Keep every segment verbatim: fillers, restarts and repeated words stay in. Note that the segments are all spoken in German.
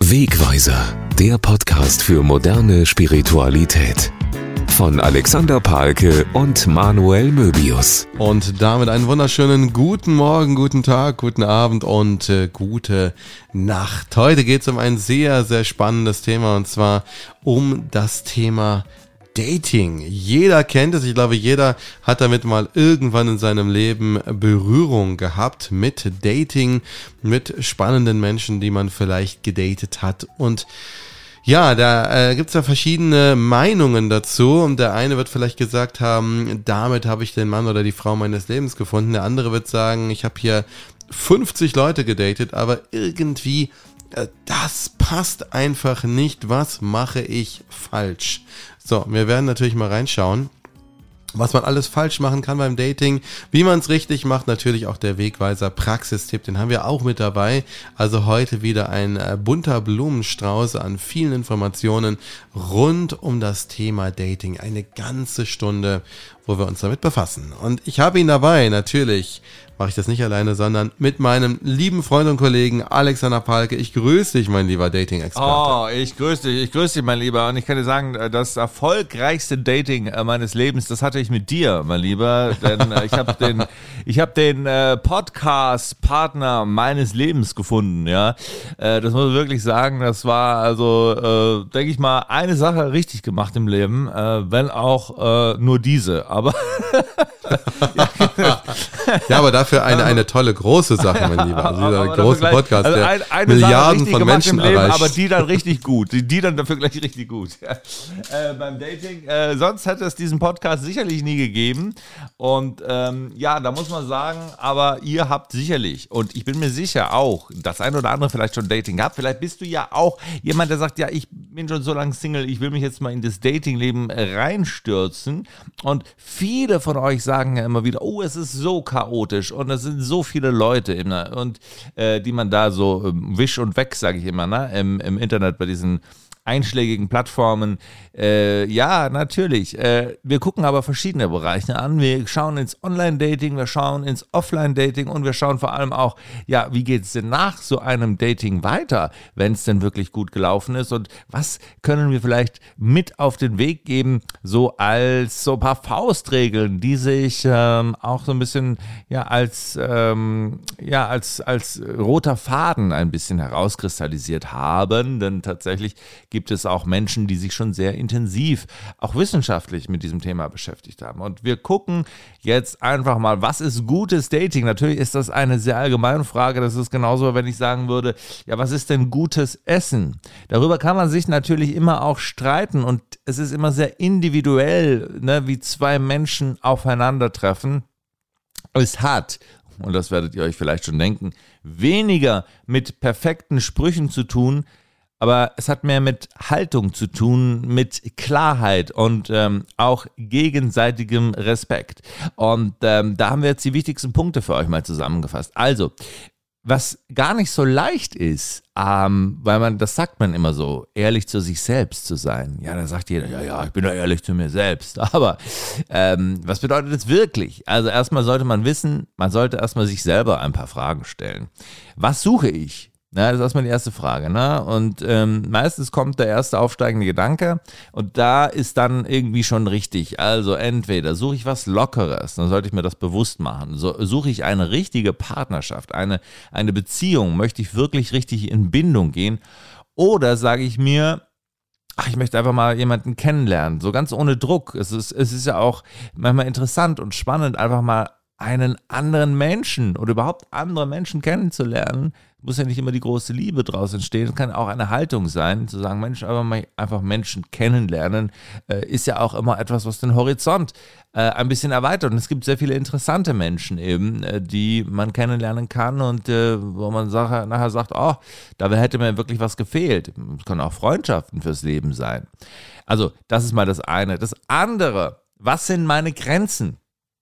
Wegweiser, der Podcast für moderne Spiritualität. Von Alexander Pahlke und Manuel Möbius. Und damit einen wunderschönen guten Morgen, guten Tag, guten Abend und äh, gute Nacht. Heute geht es um ein sehr, sehr spannendes Thema, und zwar um das Thema Dating. Jeder kennt es, ich glaube, jeder hat damit mal irgendwann in seinem Leben Berührung gehabt mit Dating, mit spannenden Menschen, die man vielleicht gedatet hat. Und ja, da äh, gibt's ja verschiedene Meinungen dazu, und der eine wird vielleicht gesagt haben, damit habe ich den Mann oder die Frau meines Lebens gefunden. Der andere wird sagen, ich habe hier fünfzig Leute gedatet, aber irgendwie, äh, das passt einfach nicht. Was mache ich falsch? So, wir werden natürlich mal reinschauen, was man alles falsch machen kann beim Dating, wie man es richtig macht. Natürlich auch der Wegweiser Praxistipp, den haben wir auch mit dabei. Also heute wieder ein äh, bunter Blumenstrauß an vielen Informationen rund um das Thema Dating. Eine ganze Stunde, wo wir uns damit befassen. Und ich habe ihn dabei, natürlich mache ich das nicht alleine, sondern mit meinem lieben Freund und Kollegen Alexander Pahlke. Ich grüße dich, mein lieber Dating-Experte. Oh, ich grüße dich, ich grüße dich, mein Lieber. Und ich kann dir sagen, das erfolgreichste Dating meines Lebens, das hatte ich mit dir, mein Lieber. Denn ich habe den, ich habe den äh, Podcast-Partner meines Lebens gefunden. Ja, äh, das muss ich wirklich sagen. Das war also, äh, denke ich mal, eine Sache richtig gemacht im Leben, äh, wenn auch äh, nur diese. Aber ja, aber dafür eine, eine tolle, große Sache, mein Lieber. Also dieser aber große gleich, Podcast, also der ein, eine Milliarden Sache von Menschen im Leben, erreicht. aber die dann richtig gut. Die, die dann dafür gleich richtig gut. äh, beim Dating, äh, sonst hätte es diesen Podcast sicherlich nie gegeben. Und ähm, ja, da muss man sagen, aber ihr habt sicherlich, und ich bin mir sicher auch, das ein oder andere vielleicht schon Dating gehabt. Vielleicht bist du ja auch jemand, der sagt, ja, ich bin schon so lange Single, ich will mich jetzt mal in das Datingleben reinstürzen. Und viele von euch sagen ja immer wieder, oh, es ist so chaotisch und es sind so viele Leute immer, und äh, die man da so ähm, wisch und weg, sage ich immer, ne, im, im Internet bei diesen einschlägigen Plattformen. Äh, ja, natürlich. Äh, wir gucken aber verschiedene Bereiche an. Wir schauen ins Online-Dating, wir schauen ins Offline-Dating, und wir schauen vor allem auch, ja, wie geht es denn nach so einem Dating weiter, wenn es denn wirklich gut gelaufen ist, und was können wir vielleicht mit auf den Weg geben, so als so ein paar Faustregeln, die sich ähm, auch so ein bisschen, ja, als, ähm, ja, als, als roter Faden ein bisschen herauskristallisiert haben, denn tatsächlich gibt es auch Menschen, die sich schon sehr intensiv, auch wissenschaftlich mit diesem Thema beschäftigt haben. Und wir gucken jetzt einfach mal, was ist gutes Dating? Natürlich ist das eine sehr allgemeine Frage. Das ist genauso, wenn ich sagen würde, ja, was ist denn gutes Essen? Darüber kann man sich natürlich immer auch streiten, und es ist immer sehr individuell, ne, wie zwei Menschen aufeinandertreffen. Es hat, und das werdet ihr euch vielleicht schon denken, weniger mit perfekten Sprüchen zu tun, aber es hat mehr mit Haltung zu tun, mit Klarheit und ähm, auch gegenseitigem Respekt. Und ähm, da haben wir jetzt die wichtigsten Punkte für euch mal zusammengefasst. Also, was gar nicht so leicht ist, ähm, weil man, das sagt man immer so, ehrlich zu sich selbst zu sein. Ja, da sagt jeder, ja, ja, ich bin ja ehrlich zu mir selbst. Aber ähm, was bedeutet das wirklich? Also erstmal sollte man wissen, man sollte erstmal sich selber ein paar Fragen stellen. Was suche ich? Na, das ist erstmal die erste Frage, ne? Und ähm, meistens kommt der erste aufsteigende Gedanke, und da ist dann irgendwie schon richtig. Also entweder suche ich was Lockeres, dann sollte ich mir das bewusst machen. So, suche ich eine richtige Partnerschaft, eine, eine Beziehung, möchte ich wirklich richtig in Bindung gehen, oder sage ich mir, ach, ich möchte einfach mal jemanden kennenlernen, so ganz ohne Druck. Es ist, es ist ja auch manchmal interessant und spannend, einfach mal einen anderen Menschen oder überhaupt andere Menschen kennenzulernen. Muss ja nicht immer die große Liebe draus entstehen. Es kann auch eine Haltung sein, zu sagen, Mensch, einfach mal einfach Menschen kennenlernen, äh, ist ja auch immer etwas, was den Horizont äh, ein bisschen erweitert. Und es gibt sehr viele interessante Menschen eben, äh, die man kennenlernen kann, und äh, wo man Sache, nachher sagt, oh, da hätte mir wirklich was gefehlt. Es können auch Freundschaften fürs Leben sein. Also das ist mal das eine. Das andere, was sind meine Grenzen?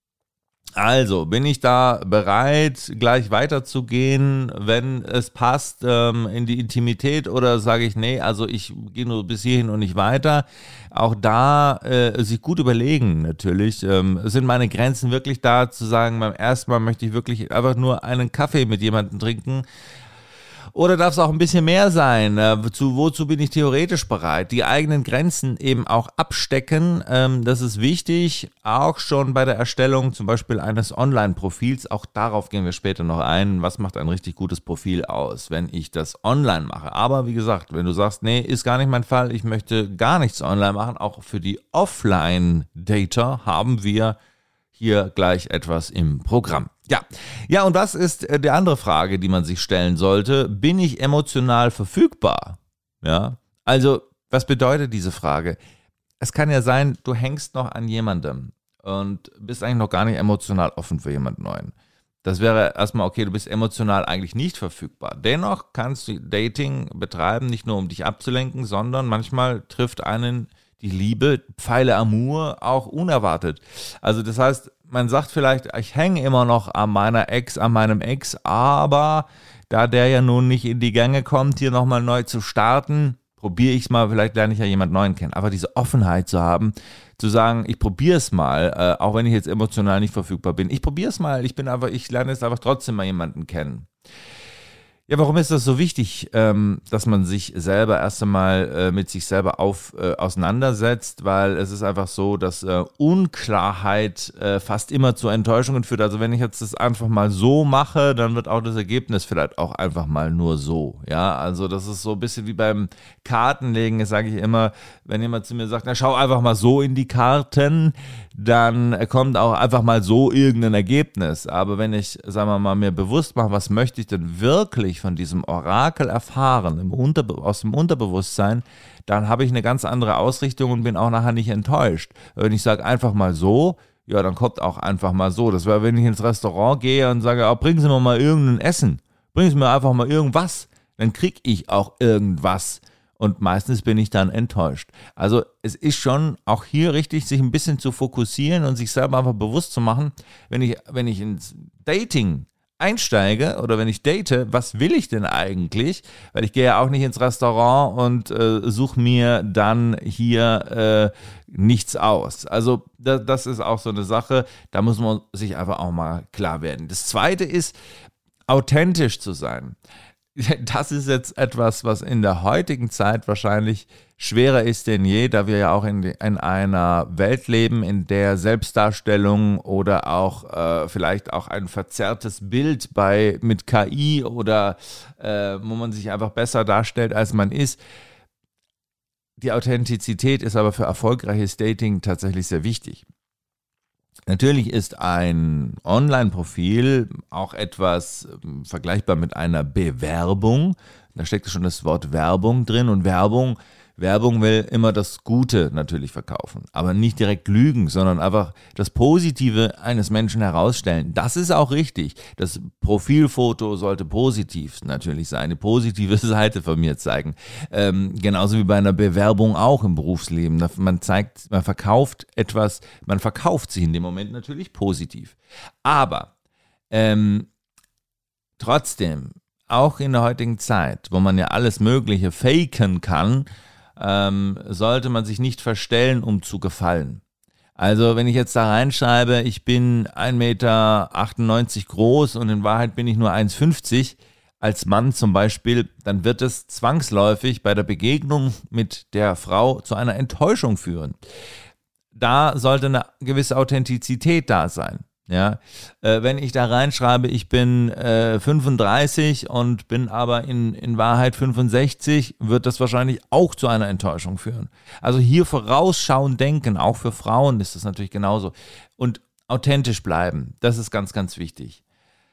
Also, bin ich da bereit, gleich weiterzugehen, wenn es passt, ähm, in die Intimität, oder sage ich, nee, also ich gehe nur bis hierhin und nicht weiter? Auch da äh, sich gut überlegen natürlich, ähm, sind meine Grenzen wirklich da, zu sagen, beim ersten Mal möchte ich wirklich einfach nur einen Kaffee mit jemandem trinken, Oder darf es auch ein bisschen mehr sein? Äh, zu, wozu bin ich theoretisch bereit? Die eigenen Grenzen eben auch abstecken. Ähm, das ist wichtig, auch schon bei der Erstellung zum Beispiel eines Online-Profils. Auch darauf gehen wir später noch ein. Was macht ein richtig gutes Profil aus, wenn ich das online mache? Aber wie gesagt, wenn du sagst, nee, ist gar nicht mein Fall, ich möchte gar nichts online machen, auch für die Offline-Data haben wir hier gleich etwas im Programm. Ja, ja, und was ist die andere Frage, die man sich stellen sollte? Bin ich emotional verfügbar? Ja, also was bedeutet diese Frage? Es kann ja sein, du hängst noch an jemandem und bist eigentlich noch gar nicht emotional offen für jemand Neuen. Das wäre erstmal okay, du bist emotional eigentlich nicht verfügbar. Dennoch kannst du Dating betreiben, nicht nur um dich abzulenken, sondern manchmal trifft einen die Liebe, Pfeile Amour, auch unerwartet. Also das heißt, man sagt vielleicht, ich hänge immer noch an meiner Ex, an meinem Ex, aber da der ja nun nicht in die Gänge kommt, hier nochmal neu zu starten, probiere ich es mal, vielleicht lerne ich ja jemand Neuen kennen. Aber diese Offenheit zu haben, zu sagen, ich probiere es mal, äh, auch wenn ich jetzt emotional nicht verfügbar bin, ich probiere es mal, ich bin einfach, ich lerne jetzt einfach trotzdem mal jemanden kennen. Ja, warum ist das so wichtig, ähm, dass man sich selber erst einmal äh, mit sich selber auf, äh, auseinandersetzt? Weil es ist einfach so, dass äh, Unklarheit äh, fast immer zu Enttäuschungen führt. Also wenn ich jetzt das einfach mal so mache, dann wird auch das Ergebnis vielleicht auch einfach mal nur so. Ja, also das ist so ein bisschen wie beim Kartenlegen, das sage ich immer, wenn jemand zu mir sagt, na schau einfach mal so in die Karten, dann kommt auch einfach mal so irgendein Ergebnis. Aber wenn ich, sagen wir mal, mir bewusst mache, was möchte ich denn wirklich von diesem Orakel erfahren, im Unterbe- aus dem Unterbewusstsein, dann habe ich eine ganz andere Ausrichtung und bin auch nachher nicht enttäuscht. Wenn ich sage, einfach mal so, ja, dann kommt auch einfach mal so. Das wäre, wenn ich ins Restaurant gehe und sage, oh, bringen Sie mir mal irgendein Essen, bringen Sie mir einfach mal irgendwas, dann kriege ich auch irgendwas. Und meistens bin ich dann enttäuscht. Also es ist schon auch hier richtig, sich ein bisschen zu fokussieren und sich selber einfach bewusst zu machen, wenn ich, wenn ich ins Dating einsteige oder wenn ich date, was will ich denn eigentlich? Weil ich gehe ja auch nicht ins Restaurant und äh, suche mir dann hier äh, nichts aus. Also das, das ist auch so eine Sache, da muss man sich einfach auch mal klar werden. Das Zweite ist, authentisch zu sein. Das ist jetzt etwas, was in der heutigen Zeit wahrscheinlich schwerer ist denn je, da wir ja auch in, in einer Welt leben, in der Selbstdarstellung oder auch äh, vielleicht auch ein verzerrtes Bild bei mit K I oder äh, wo man sich einfach besser darstellt, als man ist. Die Authentizität ist aber für erfolgreiches Dating tatsächlich sehr wichtig. Natürlich ist ein Online-Profil auch etwas äh, vergleichbar mit einer Bewerbung. Da steckt schon das Wort Werbung drin und Werbung, Werbung will immer das Gute natürlich verkaufen, aber nicht direkt lügen, sondern einfach das Positive eines Menschen herausstellen. Das ist auch richtig. Das Profilfoto sollte positiv natürlich sein, eine positive Seite von mir zeigen. Ähm, genauso wie bei einer Bewerbung auch im Berufsleben. Man zeigt, man verkauft etwas, man verkauft sich in dem Moment natürlich positiv. Aber ähm, trotzdem, auch in der heutigen Zeit, wo man ja alles Mögliche faken kann, ähm, sollte man sich nicht verstellen, um zu gefallen. Also wenn ich jetzt da reinschreibe, ich bin ein Meter achtundneunzig groß und in Wahrheit bin ich nur eins fünfzig, als Mann zum Beispiel, dann wird es zwangsläufig bei der Begegnung mit der Frau zu einer Enttäuschung führen. Da sollte eine gewisse Authentizität da sein. Ja, äh, wenn ich da reinschreibe, ich bin äh, fünfunddreißig und bin aber in, in Wahrheit fünfundsechzig, wird das wahrscheinlich auch zu einer Enttäuschung führen. Also hier vorausschauend denken, auch für Frauen ist das natürlich genauso. Und authentisch bleiben, das ist ganz, ganz wichtig.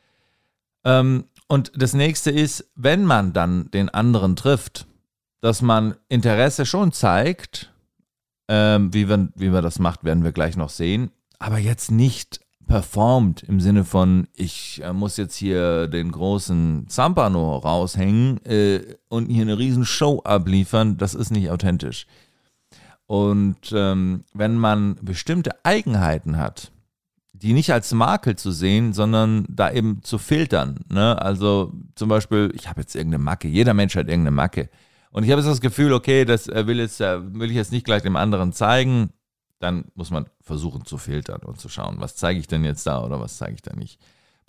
Ähm, und das nächste ist, wenn man dann den anderen trifft, dass man Interesse schon zeigt, ähm, wie, wir, wie man das macht, werden wir gleich noch sehen, aber jetzt nicht performt im Sinne von, ich äh, muss jetzt hier den großen Zampano raushängen äh, und hier eine riesen Show abliefern, das ist nicht authentisch. Und ähm, wenn man bestimmte Eigenheiten hat, die nicht als Makel zu sehen, sondern da eben zu filtern, ne? Also zum Beispiel, ich habe jetzt irgendeine Macke, jeder Mensch hat irgendeine Macke und ich habe jetzt das Gefühl, okay, das will, jetzt, will ich jetzt nicht gleich dem anderen zeigen, dann muss man versuchen zu filtern und zu schauen, was zeige ich denn jetzt da oder was zeige ich da nicht.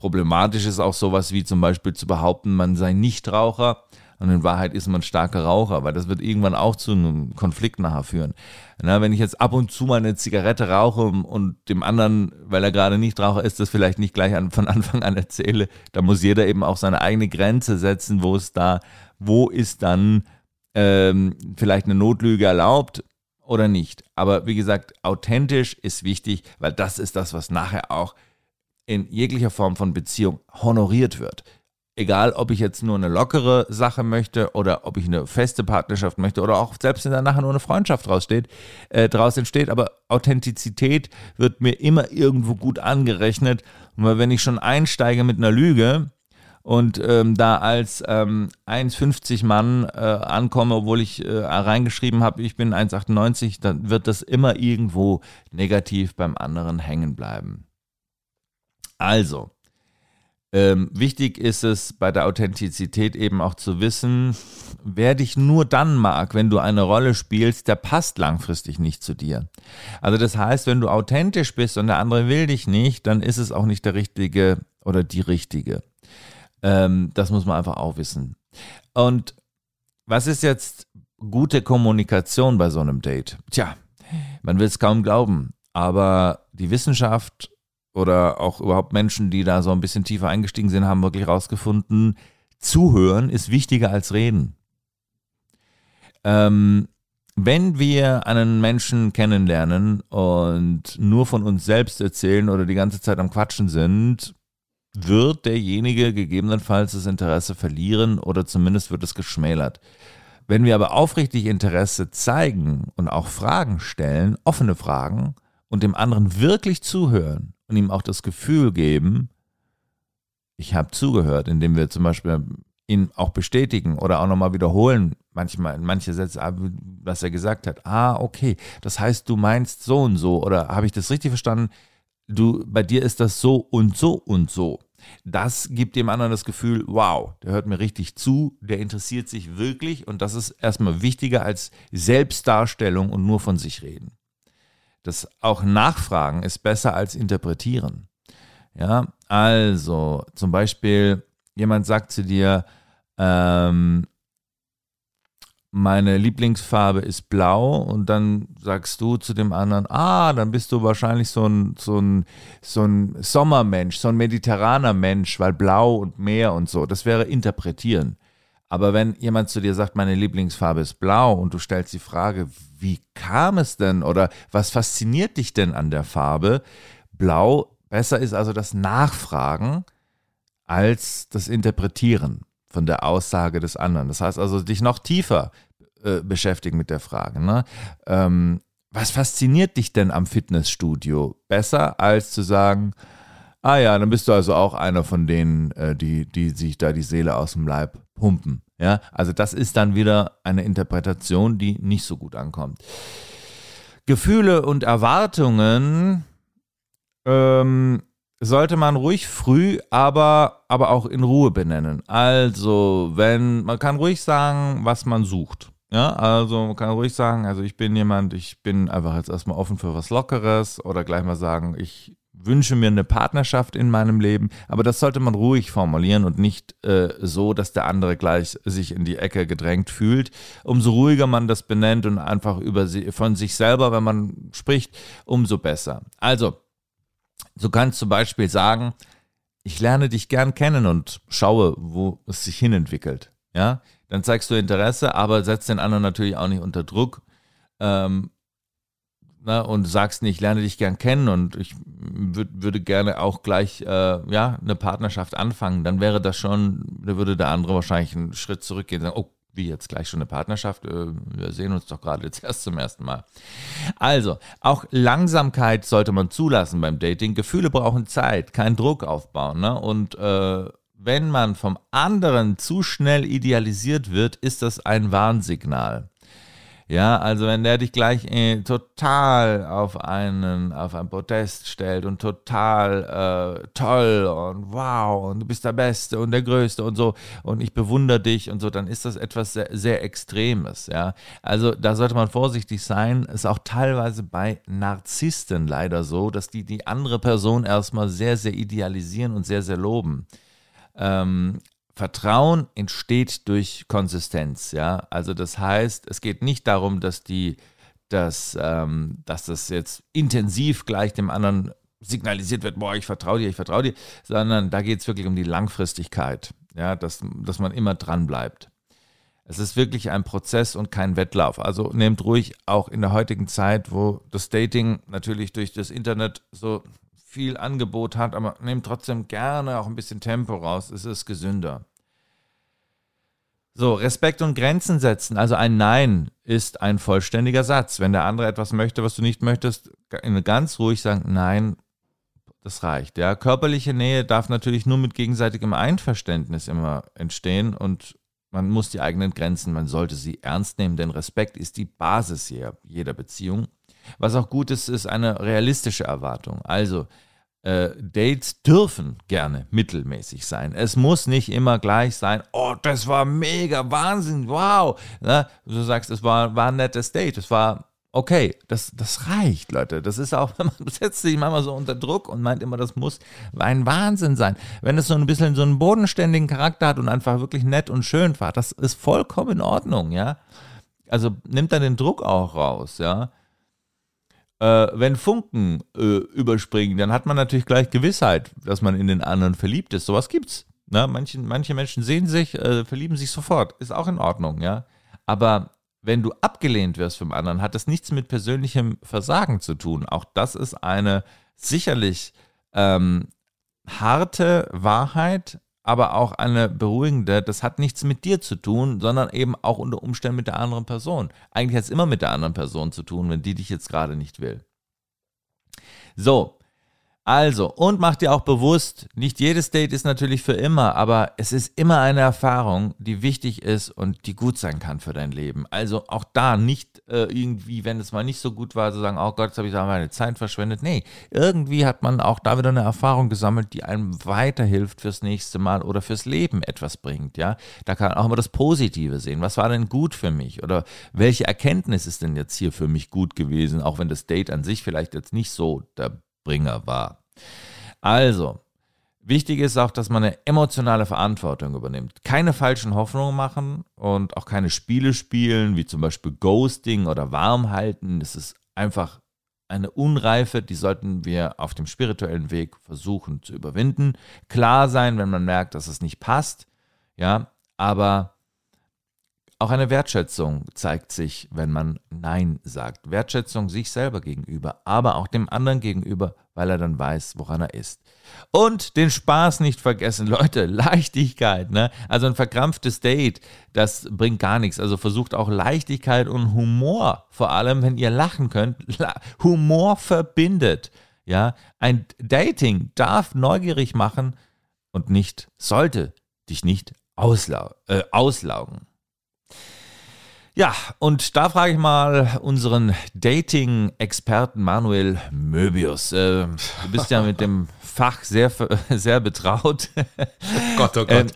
Problematisch ist auch sowas wie zum Beispiel zu behaupten, man sei Nichtraucher und in Wahrheit ist man starker Raucher, weil das wird irgendwann auch zu einem Konflikt nachher führen. Na, wenn ich jetzt ab und zu mal eine Zigarette rauche und dem anderen, weil er gerade Nichtraucher ist, das vielleicht nicht gleich an, von Anfang an erzähle, da muss jeder eben auch seine eigene Grenze setzen, wo es da, wo ist dann ähm, vielleicht eine Notlüge erlaubt oder nicht. Aber wie gesagt, authentisch ist wichtig, weil das ist das, was nachher auch in jeglicher Form von Beziehung honoriert wird. Egal, ob ich jetzt nur eine lockere Sache möchte oder ob ich eine feste Partnerschaft möchte oder auch selbst wenn da nachher nur eine Freundschaft draus, steht, äh, draus entsteht. Aber Authentizität wird mir immer irgendwo gut angerechnet. Und wenn ich schon einsteige mit einer Lüge und ähm, da als ähm, eins Komma fünfzig Mann äh, ankomme, obwohl ich äh, reingeschrieben habe, ich bin eins Komma achtundneunzig, dann wird das immer irgendwo negativ beim anderen hängen bleiben. Also, Ähm, wichtig ist es bei der Authentizität eben auch zu wissen, wer dich nur dann mag, wenn du eine Rolle spielst, der passt langfristig nicht zu dir. Also das heißt, wenn du authentisch bist und der andere will dich nicht, dann ist es auch nicht der Richtige oder die Richtige. Ähm, das muss man einfach auch wissen. Und was ist jetzt gute Kommunikation bei so einem Date? Tja, man will es kaum glauben, aber die Wissenschaft oder auch überhaupt Menschen, die da so ein bisschen tiefer eingestiegen sind, haben wirklich rausgefunden, zuhören ist wichtiger als reden. Ähm, wenn wir einen Menschen kennenlernen und nur von uns selbst erzählen oder die ganze Zeit am Quatschen sind, wird derjenige gegebenenfalls das Interesse verlieren oder zumindest wird es geschmälert. Wenn wir aber aufrichtig Interesse zeigen und auch Fragen stellen, offene Fragen und dem anderen wirklich zuhören, und ihm auch das Gefühl geben, ich habe zugehört, indem wir zum Beispiel ihn auch bestätigen oder auch nochmal wiederholen, manchmal manche Sätze, was er gesagt hat. Ah, okay, das heißt, du meinst so und so oder habe ich das richtig verstanden? Du, bei dir ist das so und so und so. Das gibt dem anderen das Gefühl, wow, der hört mir richtig zu, der interessiert sich wirklich und das ist erstmal wichtiger als Selbstdarstellung und nur von sich reden. Das auch Nachfragen ist besser als interpretieren. Ja, also zum Beispiel jemand sagt zu dir, ähm, meine Lieblingsfarbe ist blau und dann sagst du zu dem anderen, ah, dann bist du wahrscheinlich so ein, so ein, so ein Sommermensch, so ein mediterraner Mensch, weil blau und Meer und so, das wäre interpretieren. Aber wenn jemand zu dir sagt, meine Lieblingsfarbe ist blau und du stellst die Frage, wie kam es denn oder was fasziniert dich denn an der Farbe? Blau, besser ist also das Nachfragen als das Interpretieren von der Aussage des anderen. Das heißt also, dich noch tiefer äh, beschäftigen mit der Frage. Ne? Ähm, was fasziniert dich denn am Fitnessstudio? Besser als zu sagen, ah ja, dann bist du also auch einer von denen, äh, die, die sich da die Seele aus dem Leib pumpen. Ja, also das ist dann wieder eine Interpretation, die nicht so gut ankommt. Gefühle und Erwartungen ähm, sollte man ruhig früh, aber, aber auch in Ruhe benennen. Also, wenn, man kann ruhig sagen, was man sucht. Ja, also man kann ruhig sagen, also ich bin jemand, ich bin einfach jetzt erstmal offen für was Lockeres oder gleich mal sagen, ich wünsche mir eine Partnerschaft in meinem Leben, aber das sollte man ruhig formulieren und nicht äh, so, dass der andere gleich sich in die Ecke gedrängt fühlt. Umso ruhiger man das benennt und einfach über sie, von sich selber, wenn man spricht, umso besser. Also, du kannst zum Beispiel sagen, ich lerne dich gern kennen und schaue, wo es sich hinentwickelt. Ja? Dann zeigst du Interesse, aber setzt den anderen natürlich auch nicht unter Druck. Ähm, Na, und sagst nicht, ich lerne dich gern kennen und ich würd, würde gerne auch gleich äh, ja, eine Partnerschaft anfangen, dann wäre das schon, da würde der andere wahrscheinlich einen Schritt zurückgehen und sagen, oh, wie jetzt gleich schon eine Partnerschaft? Äh, wir sehen uns doch gerade jetzt erst zum ersten Mal. Also, auch Langsamkeit sollte man zulassen beim Dating. Gefühle brauchen Zeit, keinen Druck aufbauen. Ne? Und äh, wenn man vom anderen zu schnell idealisiert wird, ist das ein Warnsignal. Ja, also wenn der dich gleich äh, total auf einen, auf ein Podest stellt und total äh, toll und wow und du bist der Beste und der Größte und so und ich bewundere dich und so, dann ist das etwas sehr, sehr Extremes, ja. Also da sollte man vorsichtig sein. Ist auch teilweise bei Narzissten leider so, dass die die andere Person erstmal sehr, sehr idealisieren und sehr, sehr loben. Ähm, Vertrauen entsteht durch Konsistenz, ja. Also das heißt, es geht nicht darum, dass die, dass, ähm, dass das jetzt intensiv gleich dem anderen signalisiert wird, boah, ich vertraue dir, ich vertraue dir, sondern da geht es wirklich um die Langfristigkeit, ja, dass, dass man immer dran bleibt. Es ist wirklich ein Prozess und kein Wettlauf. Also nehmt ruhig auch in der heutigen Zeit, wo das Dating natürlich durch das Internet so viel Angebot hat, aber nehmt trotzdem gerne auch ein bisschen Tempo raus, es ist gesünder. So, Respekt und Grenzen setzen, also ein Nein ist ein vollständiger Satz. Wenn der andere etwas möchte, was du nicht möchtest, ganz ruhig sagen, nein, das reicht. Ja, körperliche Nähe darf natürlich nur mit gegenseitigem Einverständnis immer entstehen und man muss die eigenen Grenzen, man sollte sie ernst nehmen, denn Respekt ist die Basis jeder Beziehung. Was auch gut ist, ist eine realistische Erwartung. Also äh, Dates dürfen gerne mittelmäßig sein. Es muss nicht immer gleich sein, oh, das war mega, Wahnsinn, wow. Na, du sagst, es war, war ein nettes Date, es war okay, das, das reicht, Leute. Das ist auch, man setzt sich manchmal so unter Druck und meint immer, das muss ein Wahnsinn sein. Wenn es so ein bisschen so einen bodenständigen Charakter hat und einfach wirklich nett und schön war, das ist vollkommen in Ordnung, ja. Also nimmt dann den Druck auch raus, ja. Äh, wenn Funken äh, überspringen, dann hat man natürlich gleich Gewissheit, dass man in den anderen verliebt ist. Sowas gibt's. Ne? Manche, manche Menschen sehen sich, äh, verlieben sich sofort. Ist auch in Ordnung, ja. Aber wenn du abgelehnt wirst vom anderen, hat das nichts mit persönlichem Versagen zu tun. Auch das ist eine sicherlich ähm, harte Wahrheit, aber auch eine beruhigende. Das hat nichts mit dir zu tun, sondern eben auch unter Umständen mit der anderen Person. Eigentlich hat es immer mit der anderen Person zu tun, wenn die dich jetzt gerade nicht will. So, also, und mach dir auch bewusst, nicht jedes Date ist natürlich für immer, aber es ist immer eine Erfahrung, die wichtig ist und die gut sein kann für dein Leben. Also auch da nicht äh, irgendwie, wenn es mal nicht so gut war, zu sagen, oh Gott, jetzt habe ich da meine Zeit verschwendet. Nee, irgendwie hat man auch da wieder eine Erfahrung gesammelt, die einem weiterhilft fürs nächste Mal oder fürs Leben etwas bringt. Ja, da kann man auch immer das Positive sehen. Was war denn gut für mich? Oder welche Erkenntnis ist denn jetzt hier für mich gut gewesen, auch wenn das Date an sich vielleicht jetzt nicht so der Bringer war. Also, wichtig ist auch, dass man eine emotionale Verantwortung übernimmt. Keine falschen Hoffnungen machen und auch keine Spiele spielen, wie zum Beispiel Ghosting oder Warmhalten. Das ist einfach eine Unreife, die sollten wir auf dem spirituellen Weg versuchen zu überwinden. Klar sein, wenn man merkt, dass es nicht passt, ja, aber auch eine Wertschätzung zeigt sich, wenn man Nein sagt. Wertschätzung sich selber gegenüber, aber auch dem anderen gegenüber, weil er dann weiß, woran er ist. Und den Spaß nicht vergessen, Leute, Leichtigkeit, ne? Also ein verkrampftes Date, das bringt gar nichts. Also versucht auch Leichtigkeit und Humor, vor allem wenn ihr lachen könnt. Humor verbindet, ja? Ein Dating darf neugierig machen und nicht, sollte dich nicht auslau- äh, auslaugen. Ja, und da frage ich mal unseren Dating-Experten Manuel Möbius. Äh, du bist ja mit dem Fach sehr, sehr betraut. Oh Gott, oh Gott.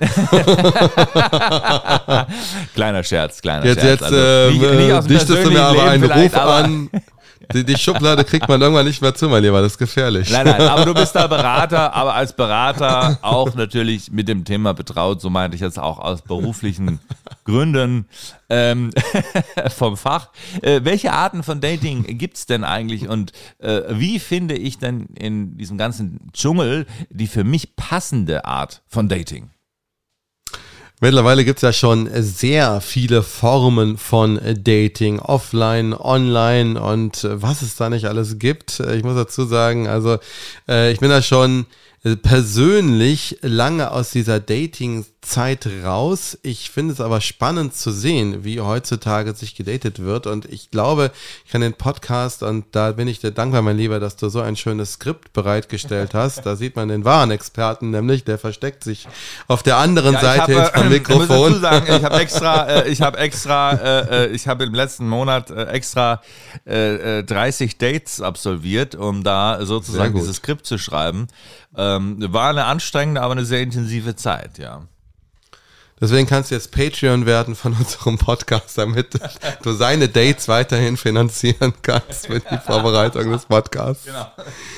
Kleiner Scherz, kleiner jetzt, Scherz. Jetzt also, äh, nicht, nicht dichtest du mir aber einen Ruf aber an. Die, die Schublade kriegt man irgendwann nicht mehr zu, mein Lieber, das ist gefährlich. Nein, nein, aber du bist da Berater, aber als Berater auch natürlich mit dem Thema betraut, so meinte ich jetzt auch aus beruflichen Gründen ähm, vom Fach. Äh, welche Arten von Dating gibt es denn eigentlich und äh, wie finde ich denn in diesem ganzen Dschungel die für mich passende Art von Dating? Mittlerweile gibt es ja schon sehr viele Formen von Dating, offline, online und was es da nicht alles gibt. Ich muss dazu sagen, also ich bin da schon persönlich lange aus dieser Dating-Zeit raus. Ich finde es aber spannend zu sehen, wie heutzutage sich gedatet wird. Und ich glaube, ich kann den Podcast, und da bin ich dir dankbar, mein Lieber, dass du so ein schönes Skript bereitgestellt hast. Da sieht man den wahren Experten, nämlich der versteckt sich auf der anderen ja, Seite habe, vom Mikrofon. Ich muss dazu sagen, ich habe extra, äh, ich habe extra, äh, ich habe im letzten Monat äh, extra äh, dreißig Dates absolviert, um da sozusagen dieses Skript zu schreiben. Ähm, war eine anstrengende, aber eine sehr intensive Zeit, ja. Deswegen kannst du jetzt Patreon werden von unserem Podcast, damit du seine Dates weiterhin finanzieren kannst für die Vorbereitung des Podcasts. Genau.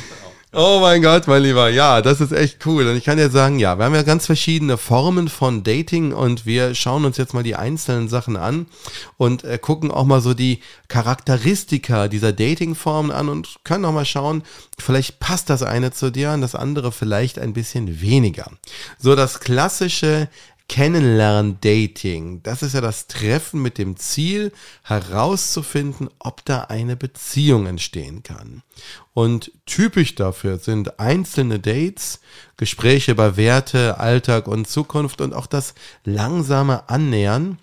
Oh mein Gott, mein Lieber, ja, das ist echt cool. Und ich kann dir sagen, ja, wir haben ja ganz verschiedene Formen von Dating und wir schauen uns jetzt mal die einzelnen Sachen an und äh, gucken auch mal so die Charakteristika dieser Datingformen an und können auch mal schauen, vielleicht passt das eine zu dir und das andere vielleicht ein bisschen weniger. So das klassische Kennenlernen-Dating, das ist ja das Treffen mit dem Ziel, herauszufinden, ob da eine Beziehung entstehen kann. Und typisch dafür sind einzelne Dates, Gespräche über Werte, Alltag und Zukunft und auch das langsame Annähern.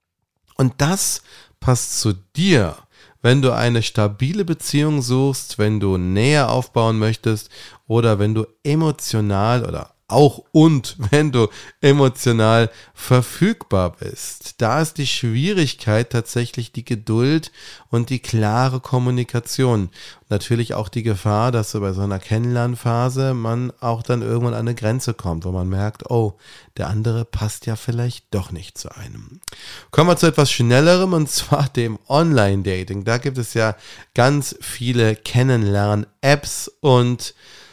Und das passt zu dir, wenn du eine stabile Beziehung suchst, wenn du Nähe aufbauen möchtest oder wenn du emotional oder auch und wenn du emotional verfügbar bist. Da ist die Schwierigkeit tatsächlich die Geduld und die klare Kommunikation. Natürlich auch die Gefahr, dass so bei so einer Kennenlernphase man auch dann irgendwann an eine Grenze kommt, wo man merkt, oh, der andere passt ja vielleicht doch nicht zu einem. Kommen wir zu etwas Schnellerem und zwar dem Online-Dating. Da gibt es ja ganz viele Kennenlern-Apps und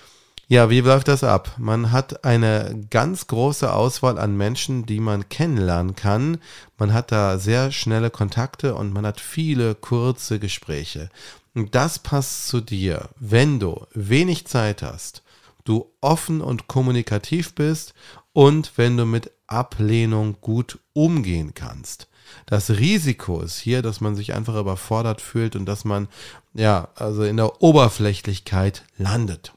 ja, wie läuft das ab? Man hat eine ganz große Auswahl an Menschen, die man kennenlernen kann. Man hat da sehr schnelle Kontakte und man hat viele kurze Gespräche. Und das passt zu dir, wenn du wenig Zeit hast, du offen und kommunikativ bist und wenn du mit Ablehnung gut umgehen kannst. Das Risiko ist hier, dass man sich einfach überfordert fühlt und dass man ja also in der Oberflächlichkeit landet.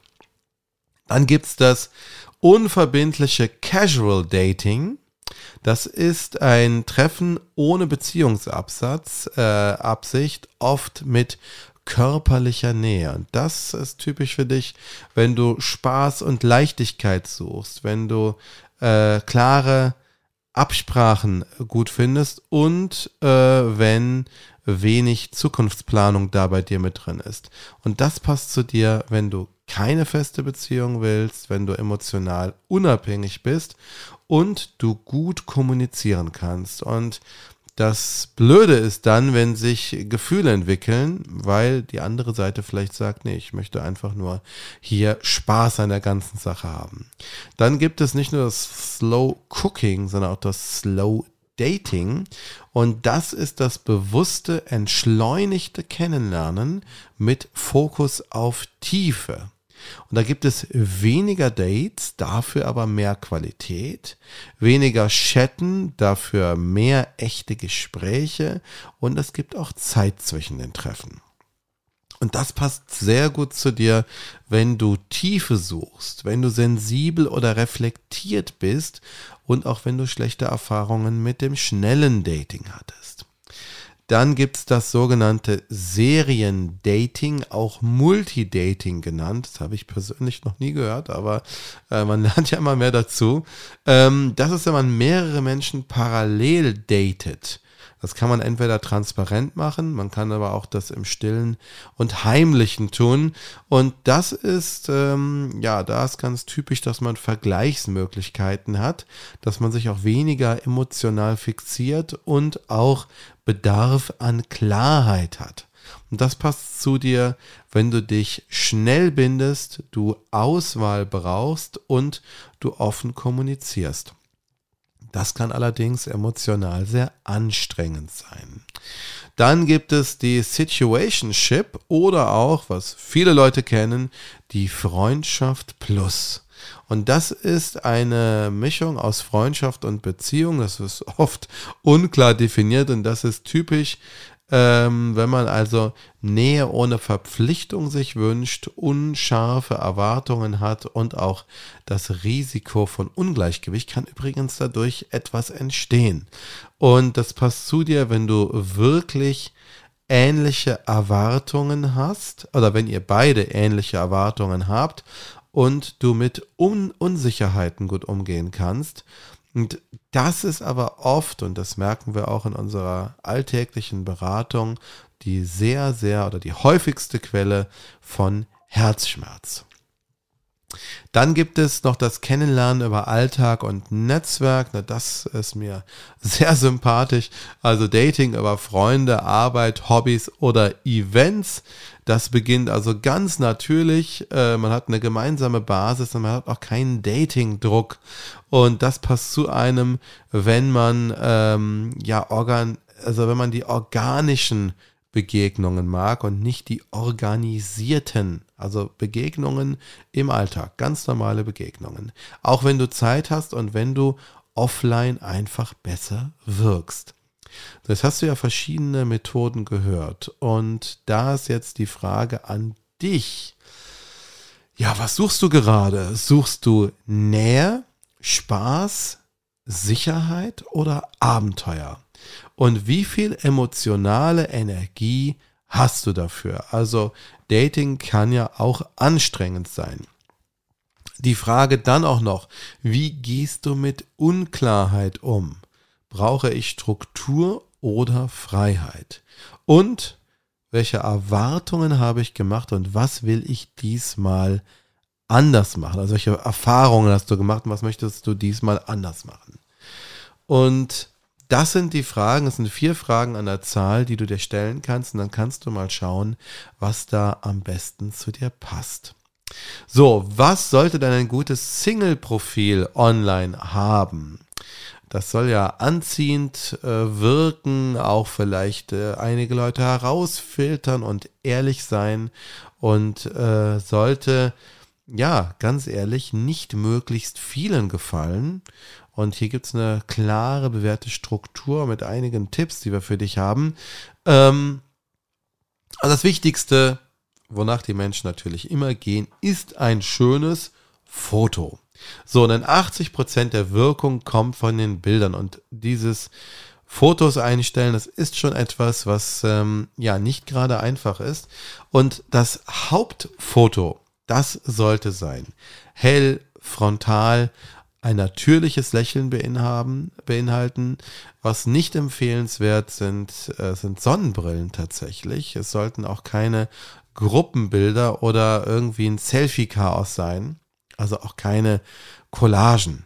Dann gibt's das unverbindliche Casual Dating. Das ist ein Treffen ohne Beziehungsabsatz, äh, Absicht, oft mit körperlicher Nähe. Und das ist typisch für dich, wenn du Spaß und Leichtigkeit suchst, wenn du äh, klare Absprachen gut findest und äh, wenn wenig Zukunftsplanung da bei dir mit drin ist. Und das passt zu dir, wenn du keine feste Beziehung willst, wenn du emotional unabhängig bist und du gut kommunizieren kannst. Und das Blöde ist dann, wenn sich Gefühle entwickeln, weil die andere Seite vielleicht sagt, nee, ich möchte einfach nur hier Spaß an der ganzen Sache haben. Dann gibt es nicht nur das Slow Cooking, sondern auch das Slow Dating. Und das ist das bewusste, entschleunigte Kennenlernen mit Fokus auf Tiefe. Und da gibt es weniger Dates, dafür aber mehr Qualität, weniger Chatten, dafür mehr echte Gespräche und es gibt auch Zeit zwischen den Treffen. Und das passt sehr gut zu dir, wenn du Tiefe suchst, wenn du sensibel oder reflektiert bist und auch wenn du schlechte Erfahrungen mit dem schnellen Dating hattest. Dann gibt es das sogenannte Seriendating, auch Multidating genannt. Das habe ich persönlich noch nie gehört, aber äh, man lernt ja immer mehr dazu. Ähm, das ist, wenn man mehrere Menschen parallel datet. Das kann man entweder transparent machen, man kann aber auch das im Stillen und Heimlichen tun. Und das ist, ähm, ja, da ist ganz typisch, dass man Vergleichsmöglichkeiten hat, dass man sich auch weniger emotional fixiert und auch Bedarf an Klarheit hat. Und das passt zu dir, wenn du dich schnell bindest, du Auswahl brauchst und du offen kommunizierst. Das kann allerdings emotional sehr anstrengend sein. Dann gibt es die Situationship oder auch, was viele Leute kennen, die Freundschaft Plus. Und das ist eine Mischung aus Freundschaft und Beziehung. Das ist oft unklar definiert und das ist typisch Ähm, wenn man also Nähe ohne Verpflichtung sich wünscht, unscharfe Erwartungen hat und auch das Risiko von Ungleichgewicht kann übrigens dadurch etwas entstehen. Und das passt zu dir, wenn du wirklich ähnliche Erwartungen hast oder wenn ihr beide ähnliche Erwartungen habt und du mit Un- Unsicherheiten gut umgehen kannst. Und das ist aber oft, und das merken wir auch in unserer alltäglichen Beratung, die sehr, sehr oder die häufigste Quelle von Herzschmerz. Dann gibt es noch das Kennenlernen über Alltag und Netzwerk. Na, das ist mir sehr sympathisch. Also Dating über Freunde, Arbeit, Hobbys oder Events. Das beginnt also ganz natürlich. Äh, man hat eine gemeinsame Basis und man hat auch keinen Dating-Druck. Und das passt zu einem, wenn man ähm, ja organ, also wenn man die organischen Begegnungen mag und nicht die organisierten, also Begegnungen im Alltag, ganz normale Begegnungen. Auch wenn du Zeit hast und wenn du offline einfach besser wirkst. Das hast du ja verschiedene Methoden gehört und da ist jetzt die Frage an dich. Ja, was suchst du gerade? Suchst du Nähe, Spaß, Sicherheit oder Abenteuer? Und wie viel emotionale Energie hast du dafür? Also Dating kann ja auch anstrengend sein. Die Frage dann auch noch, wie gehst du mit Unklarheit um? Brauche ich Struktur oder Freiheit? Und welche Erwartungen habe ich gemacht und was will ich diesmal anders machen? Also welche Erfahrungen hast du gemacht und was möchtest du diesmal anders machen? Und das sind die Fragen, es sind vier Fragen an der Zahl, die du dir stellen kannst und dann kannst du mal schauen, was da am besten zu dir passt. So, was sollte denn ein gutes Single-Profil online haben? Das soll ja anziehend äh, wirken, auch vielleicht äh, einige Leute herausfiltern und ehrlich sein und äh, sollte, ja, ganz ehrlich, nicht möglichst vielen gefallen. Und hier gibt es eine klare, bewährte Struktur mit einigen Tipps, die wir für dich haben. Ähm, also das Wichtigste, wonach die Menschen natürlich immer gehen, ist ein schönes Foto. So, denn achtzig Prozent der Wirkung kommt von den Bildern. Und dieses Fotos einstellen, das ist schon etwas, was ähm, ja nicht gerade einfach ist. Und das Hauptfoto, das sollte sein hell, frontal, ein natürliches Lächeln beinhalten, beinhalten. Was nicht empfehlenswert sind, äh, sind Sonnenbrillen tatsächlich. Es sollten auch keine Gruppenbilder oder irgendwie ein Selfie-Chaos sein. Also auch keine Collagen.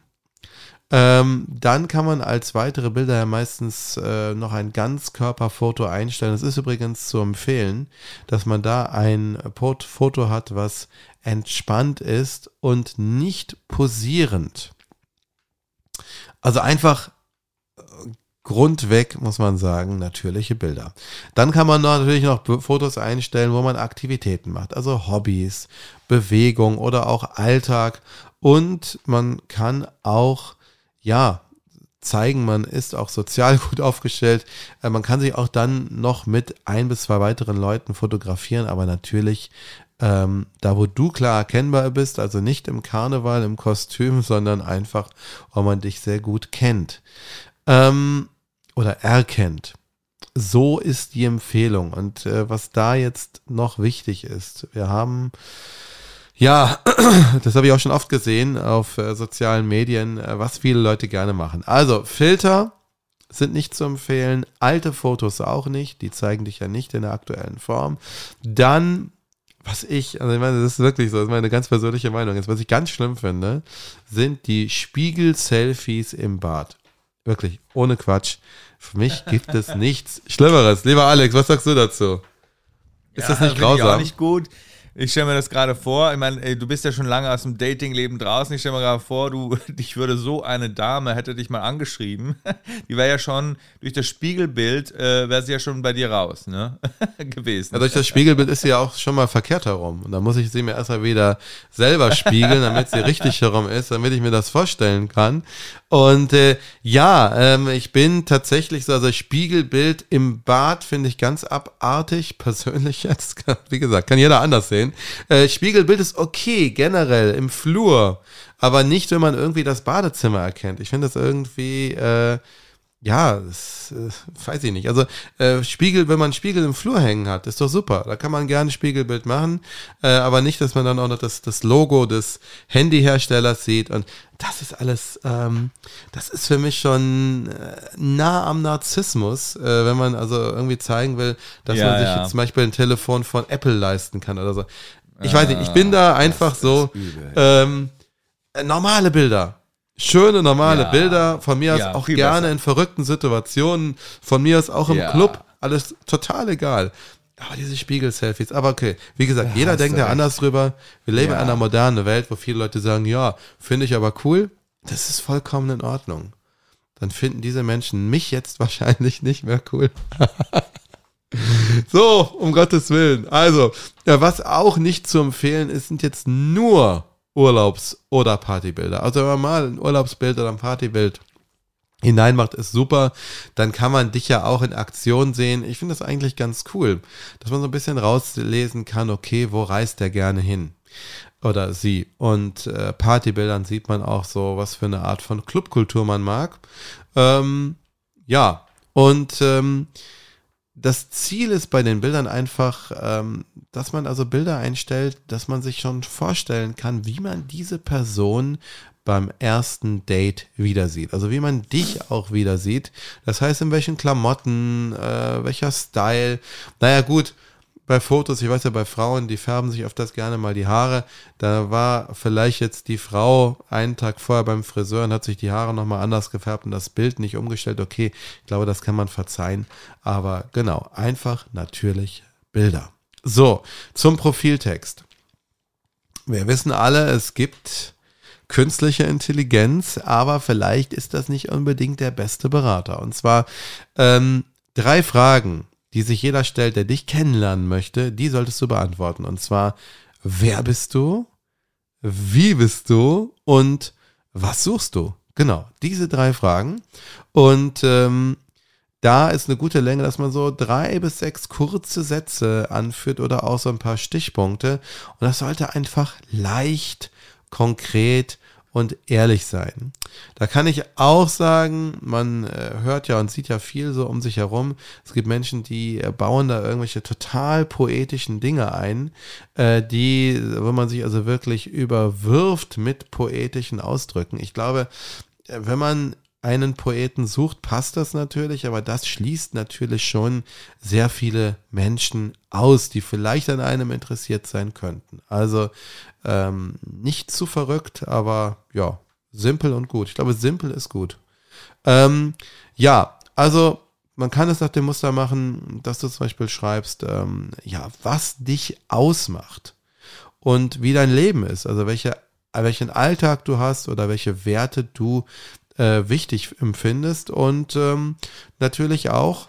Ähm, dann kann man als weitere Bilder ja meistens äh, noch ein Ganzkörperfoto einstellen. Es ist übrigens zu empfehlen, dass man da ein Foto hat, was entspannt ist und nicht posierend. Also einfach grundweg, muss man sagen, natürliche Bilder. Dann kann man natürlich noch Fotos einstellen, wo man Aktivitäten macht, also Hobbys, Bewegung oder auch Alltag. Und man kann auch, ja, zeigen, man ist auch sozial gut aufgestellt. Man kann sich auch dann noch mit ein bis zwei weiteren Leuten fotografieren, aber natürlich ähm, da, wo du klar erkennbar bist, also nicht im Karneval, im Kostüm, sondern einfach, weil man dich sehr gut kennt. Ähm, oder erkennt. So ist die Empfehlung. Und äh, was da jetzt noch wichtig ist, wir haben, ja, das habe ich auch schon oft gesehen auf äh, sozialen Medien, äh, was viele Leute gerne machen. Also Filter sind nicht zu empfehlen, alte Fotos auch nicht, die zeigen dich ja nicht in der aktuellen Form. Dann, was ich, also ich meine, das ist wirklich so, das ist meine ganz persönliche Meinung, jetzt was ich ganz schlimm finde, sind die Spiegel-Selfies im Bad. Wirklich, ohne Quatsch. Für mich gibt es nichts Schlimmeres. Lieber Alex, was sagst du dazu? Ist ja, das nicht finde ich grausam? auch nicht gut. Ich stelle mir das gerade vor, ich meine, ey, du bist ja schon lange aus dem Dating-Leben draußen, ich stelle mir gerade vor, du, dich würde so eine Dame, hätte dich mal angeschrieben, die wäre ja schon, durch das Spiegelbild, äh, wäre sie ja schon bei dir raus, ne, gewesen. Ja, durch das Spiegelbild ist sie ja auch schon mal verkehrt herum und da muss ich sie mir erstmal wieder selber spiegeln, damit sie richtig herum ist, damit ich mir das vorstellen kann. Und äh, ja, ähm, ich bin tatsächlich so, also Spiegelbild im Bad finde ich ganz abartig, persönlich jetzt, wie gesagt, kann jeder anders sehen. Äh, Spiegelbild ist okay, generell im Flur, aber nicht, wenn man irgendwie das Badezimmer erkennt. Ich finde das irgendwie, äh, ja, das, äh, weiß ich nicht. Also äh, Spiegel, wenn man einen Spiegel im Flur hängen hat, ist doch super. Da kann man gerne Spiegelbild machen, äh, aber nicht, dass man dann auch noch das, das Logo des Handyherstellers sieht. Und das ist alles, ähm, das ist für mich schon äh, nah am Narzissmus, äh, wenn man also irgendwie zeigen will, dass Ja, man sich ja. jetzt zum Beispiel ein Telefon von Apple leisten kann oder so. Ich weiß nicht, ich bin da einfach so ähm, normale Bilder. Schöne, normale Ja. Bilder, von mir aus Ja, auch viel gerne besser. in verrückten Situationen, von mir aus auch im Ja. Club, alles total egal. Aber diese Spiegel-Selfies, aber okay, wie gesagt, Da jeder hast denkt du da recht. anders drüber. Wir leben Ja. in einer modernen Welt, wo viele Leute sagen, ja, finde ich aber cool. Das ist vollkommen in Ordnung. Dann finden diese Menschen mich jetzt wahrscheinlich nicht mehr cool. So, um Gottes Willen. Also, ja, was auch nicht zu empfehlen ist, sind jetzt nur Urlaubs- oder Partybilder. Also wenn man mal ein Urlaubsbild oder ein Partybild hineinmacht, ist super. Dann kann man dich ja auch in Aktion sehen. Ich finde das eigentlich ganz cool, dass man so ein bisschen rauslesen kann, okay, wo reist der gerne hin? Oder sie. Und äh, Partybildern sieht man auch so, was für eine Art von Clubkultur man mag. Ähm, ja, und ähm, das Ziel ist bei den Bildern einfach, ähm, dass man also Bilder einstellt, dass man sich schon vorstellen kann, wie man diese Person beim ersten Date wieder sieht. Also wie man dich auch wieder sieht. Das heißt, in welchen Klamotten, äh, welcher Style. Naja gut, bei Fotos, ich weiß ja, bei Frauen, die färben sich öfters gerne mal die Haare. Da war vielleicht jetzt die Frau einen Tag vorher beim Friseur und hat sich die Haare nochmal anders gefärbt und das Bild nicht umgestellt. Okay, ich glaube, das kann man verzeihen. Aber genau, einfach natürlich Bilder. So, zum Profiltext. Wir wissen alle, es gibt künstliche Intelligenz, aber vielleicht ist das nicht unbedingt der beste Berater. Und zwar ähm, drei Fragen, die sich jeder stellt, der dich kennenlernen möchte, die solltest du beantworten. Und zwar, wer bist du? Wie bist du? Und was suchst du? Genau, diese drei Fragen. Und ähm, da ist eine gute Länge, dass man so drei bis sechs kurze Sätze anführt oder auch so ein paar Stichpunkte. Und das sollte einfach leicht, konkret und ehrlich sein. Da kann ich auch sagen, man äh, hört ja und sieht ja viel so um sich herum. Es gibt Menschen, die äh, bauen da irgendwelche total poetischen Dinge ein, äh, die, wo man sich also wirklich überwirft mit poetischen Ausdrücken. Ich glaube, äh, wenn man einen Poeten sucht, passt das natürlich, aber das schließt natürlich schon sehr viele Menschen aus, die vielleicht an einem interessiert sein könnten. Also ähm, nicht zu verrückt, aber ja, simpel und gut. Ich glaube, simpel ist gut. Ähm, ja, also man kann es nach dem Muster machen, dass du zum Beispiel schreibst, ähm, ja, was dich ausmacht und wie dein Leben ist, also welche, welchen Alltag du hast oder welche Werte du Äh, wichtig empfindest und ähm, natürlich auch,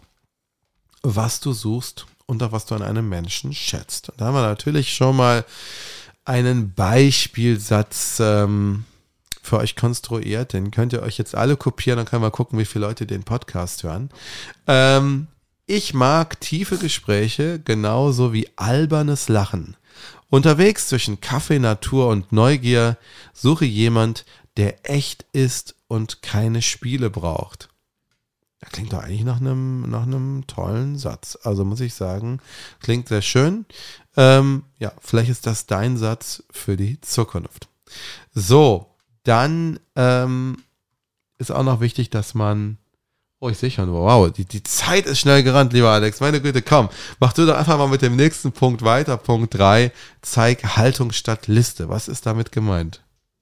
was du suchst und auch was du an einem Menschen schätzt. Und da haben wir natürlich schon mal einen Beispielsatz ähm, für euch konstruiert, den könnt ihr euch jetzt alle kopieren, dann können wir gucken, wie viele Leute den Podcast hören. Ähm, ich mag tiefe Gespräche genauso wie albernes Lachen. Unterwegs zwischen Kaffee, Natur und Neugier suche jemand, der echt ist und keine Spiele braucht. Das klingt doch eigentlich nach einem, nach einem tollen Satz. Also muss ich sagen, klingt sehr schön. Ähm, ja, vielleicht ist das dein Satz für die Zukunft. So, dann ähm, ist auch noch wichtig, dass man, oh, ich sehe schon, wow, die, die Zeit ist schnell gerannt, lieber Alex. Meine Güte, komm, mach du doch einfach mal mit dem nächsten Punkt weiter. Punkt drei, zeig Haltung statt Liste. Was ist damit gemeint?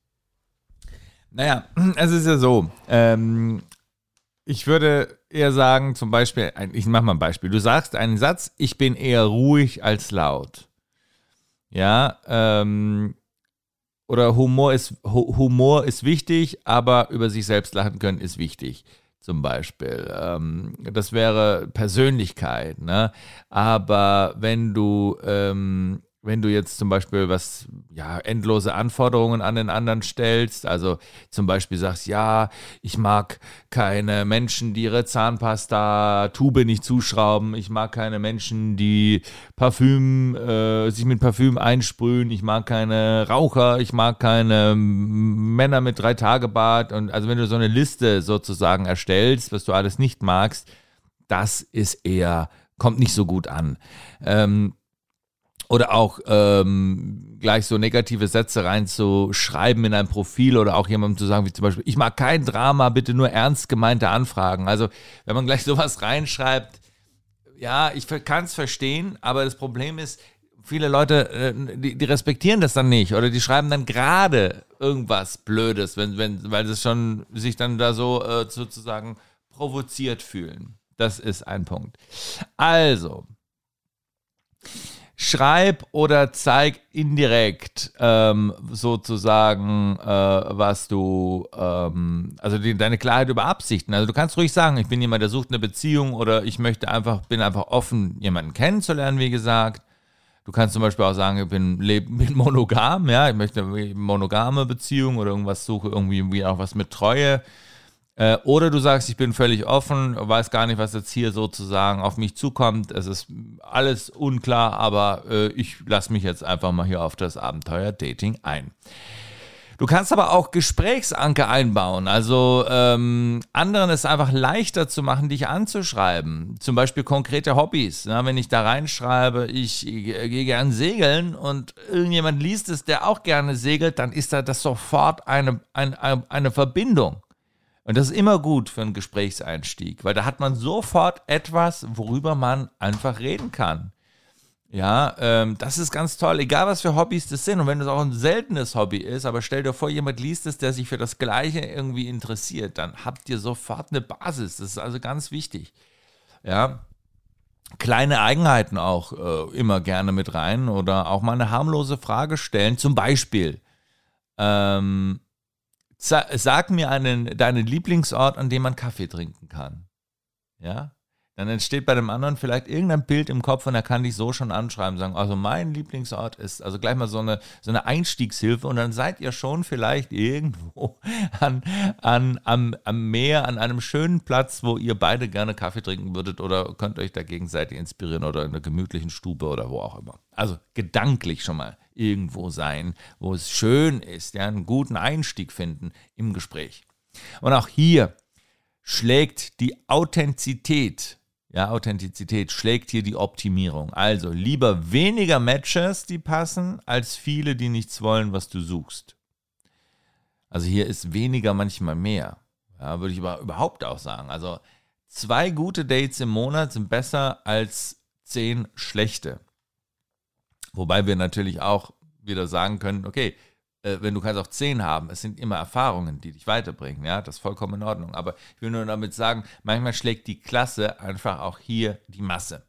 Naja, es ist ja so, ähm, ich würde eher sagen, zum Beispiel, ich mache mal ein Beispiel, du sagst einen Satz, ich bin eher ruhig als laut. Ja, ähm, oder Humor ist, Humor ist wichtig, aber über sich selbst lachen können ist wichtig. Zum Beispiel. Ähm, das wäre Persönlichkeit, ne? Aber wenn du, ähm, wenn du jetzt zum Beispiel was, ja, endlose Anforderungen an den anderen stellst, also zum Beispiel sagst, ja, ich mag keine Menschen, die ihre Zahnpasta-Tube nicht zuschrauben, ich mag keine Menschen, die Parfüm, äh, sich mit Parfüm einsprühen, ich mag keine Raucher, ich mag keine Männer mit drei Tage Bart, und also wenn du so eine Liste sozusagen erstellst, was du alles nicht magst, das ist eher, kommt nicht so gut an. Ähm, Oder auch ähm, gleich so negative Sätze reinzuschreiben in ein Profil oder auch jemandem zu sagen, wie zum Beispiel, ich mag kein Drama, bitte nur ernst gemeinte Anfragen. Also wenn man gleich sowas reinschreibt, ja, ich kann es verstehen, aber das Problem ist, viele Leute, äh, die, die respektieren das dann nicht oder die schreiben dann gerade irgendwas Blödes, wenn, wenn, weil sie schon sich dann da so äh, sozusagen provoziert fühlen. Das ist ein Punkt. Also, schreib oder zeig indirekt ähm, sozusagen, äh, was du, ähm, also die, deine Klarheit über Absichten. Also du kannst ruhig sagen, ich bin jemand, der sucht eine Beziehung oder ich möchte einfach, bin einfach offen, jemanden kennenzulernen, wie gesagt. Du kannst zum Beispiel auch sagen, ich bin, bin monogam, ja, ich möchte eine monogame Beziehung oder irgendwas suche, irgendwie, irgendwie auch was mit Treue. Äh, oder du sagst, ich bin völlig offen, weiß gar nicht, was jetzt hier sozusagen auf mich zukommt. Es ist alles unklar, aber äh, ich lasse mich jetzt einfach mal hier auf das Abenteuer Dating ein. Du kannst aber auch Gesprächsanker einbauen, also ähm, anderen es einfach leichter zu machen, dich anzuschreiben. Zum Beispiel konkrete Hobbys. Na, wenn ich da reinschreibe, ich äh, gehe gern segeln und irgendjemand liest es, der auch gerne segelt, dann ist da das sofort eine, ein, eine Verbindung. Und das ist immer gut für einen Gesprächseinstieg, weil da hat man sofort etwas, worüber man einfach reden kann. Ja, ähm, das ist ganz toll, egal was für Hobbys das sind. Und wenn das auch ein seltenes Hobby ist, aber stell dir vor, jemand liest es, der sich für das Gleiche irgendwie interessiert, dann habt ihr sofort eine Basis. Das ist also ganz wichtig. Ja, kleine Eigenheiten auch äh, immer gerne mit rein oder auch mal eine harmlose Frage stellen. Zum Beispiel, ähm, sag mir einen, deinen Lieblingsort, an dem man Kaffee trinken kann. Ja? Dann entsteht bei dem anderen vielleicht irgendein Bild im Kopf und er kann dich so schon anschreiben, sagen, also mein Lieblingsort ist, also gleich mal so eine, so eine Einstiegshilfe und dann seid ihr schon vielleicht irgendwo an, an, am, am Meer, an einem schönen Platz, wo ihr beide gerne Kaffee trinken würdet oder könnt euch da gegenseitig inspirieren oder in einer gemütlichen Stube oder wo auch immer. Also gedanklich schon mal irgendwo sein, wo es schön ist, ja, einen guten Einstieg finden im Gespräch. Und auch hier schlägt die Authentizität, ja, Authentizität schlägt hier die Optimierung. Also lieber weniger Matches, die passen, als viele, die nichts wollen, was du suchst. Also hier ist weniger manchmal mehr, ja, würde ich aber überhaupt auch sagen. Also zwei gute Dates im Monat sind besser als zehn schlechte. Wobei wir natürlich auch wieder sagen können, okay, äh, wenn du kannst auch zehn haben, es sind immer Erfahrungen, die dich weiterbringen, ja, das ist vollkommen in Ordnung. Aber ich will nur damit sagen, manchmal schlägt die Klasse einfach auch hier die Masse.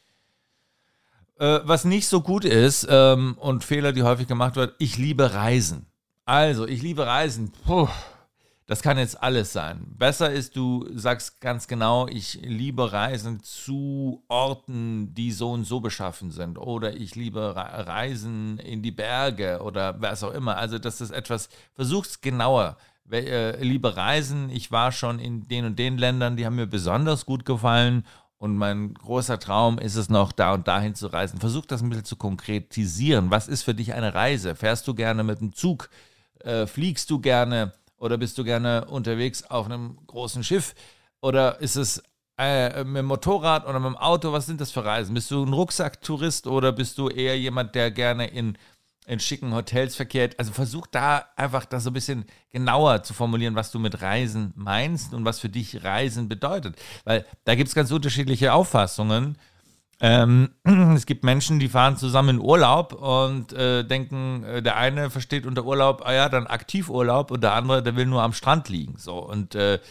Äh, was nicht so gut ist ähm, und Fehler, die häufig gemacht wird, ich liebe Reisen. Also, ich liebe Reisen, puh. Das kann jetzt alles sein. Besser ist, du sagst ganz genau, ich liebe Reisen zu Orten, die so und so beschaffen sind. Oder ich liebe Reisen in die Berge oder was auch immer. Also das ist etwas, versuch's genauer. Ich liebe Reisen, ich war schon in den und den Ländern, die haben mir besonders gut gefallen. Und mein großer Traum ist es noch, da und dahin zu reisen. Versuch das ein bisschen zu konkretisieren. Was ist für dich eine Reise? Fährst du gerne mit dem Zug? Äh, fliegst du gerne? Oder bist du gerne unterwegs auf einem großen Schiff? Oder ist es äh, mit dem Motorrad oder mit dem Auto? Was sind das für Reisen? Bist du ein Rucksacktourist oder bist du eher jemand, der gerne in, in schicken Hotels verkehrt? Also versuch da einfach das so ein bisschen genauer zu formulieren, was du mit Reisen meinst und was für dich Reisen bedeutet. Weil da gibt es ganz unterschiedliche Auffassungen. Ähm, es gibt Menschen, die fahren zusammen in Urlaub und äh, denken, äh, der eine versteht unter Urlaub, ah ja, dann Aktivurlaub und der andere, der will nur am Strand liegen. So, und äh,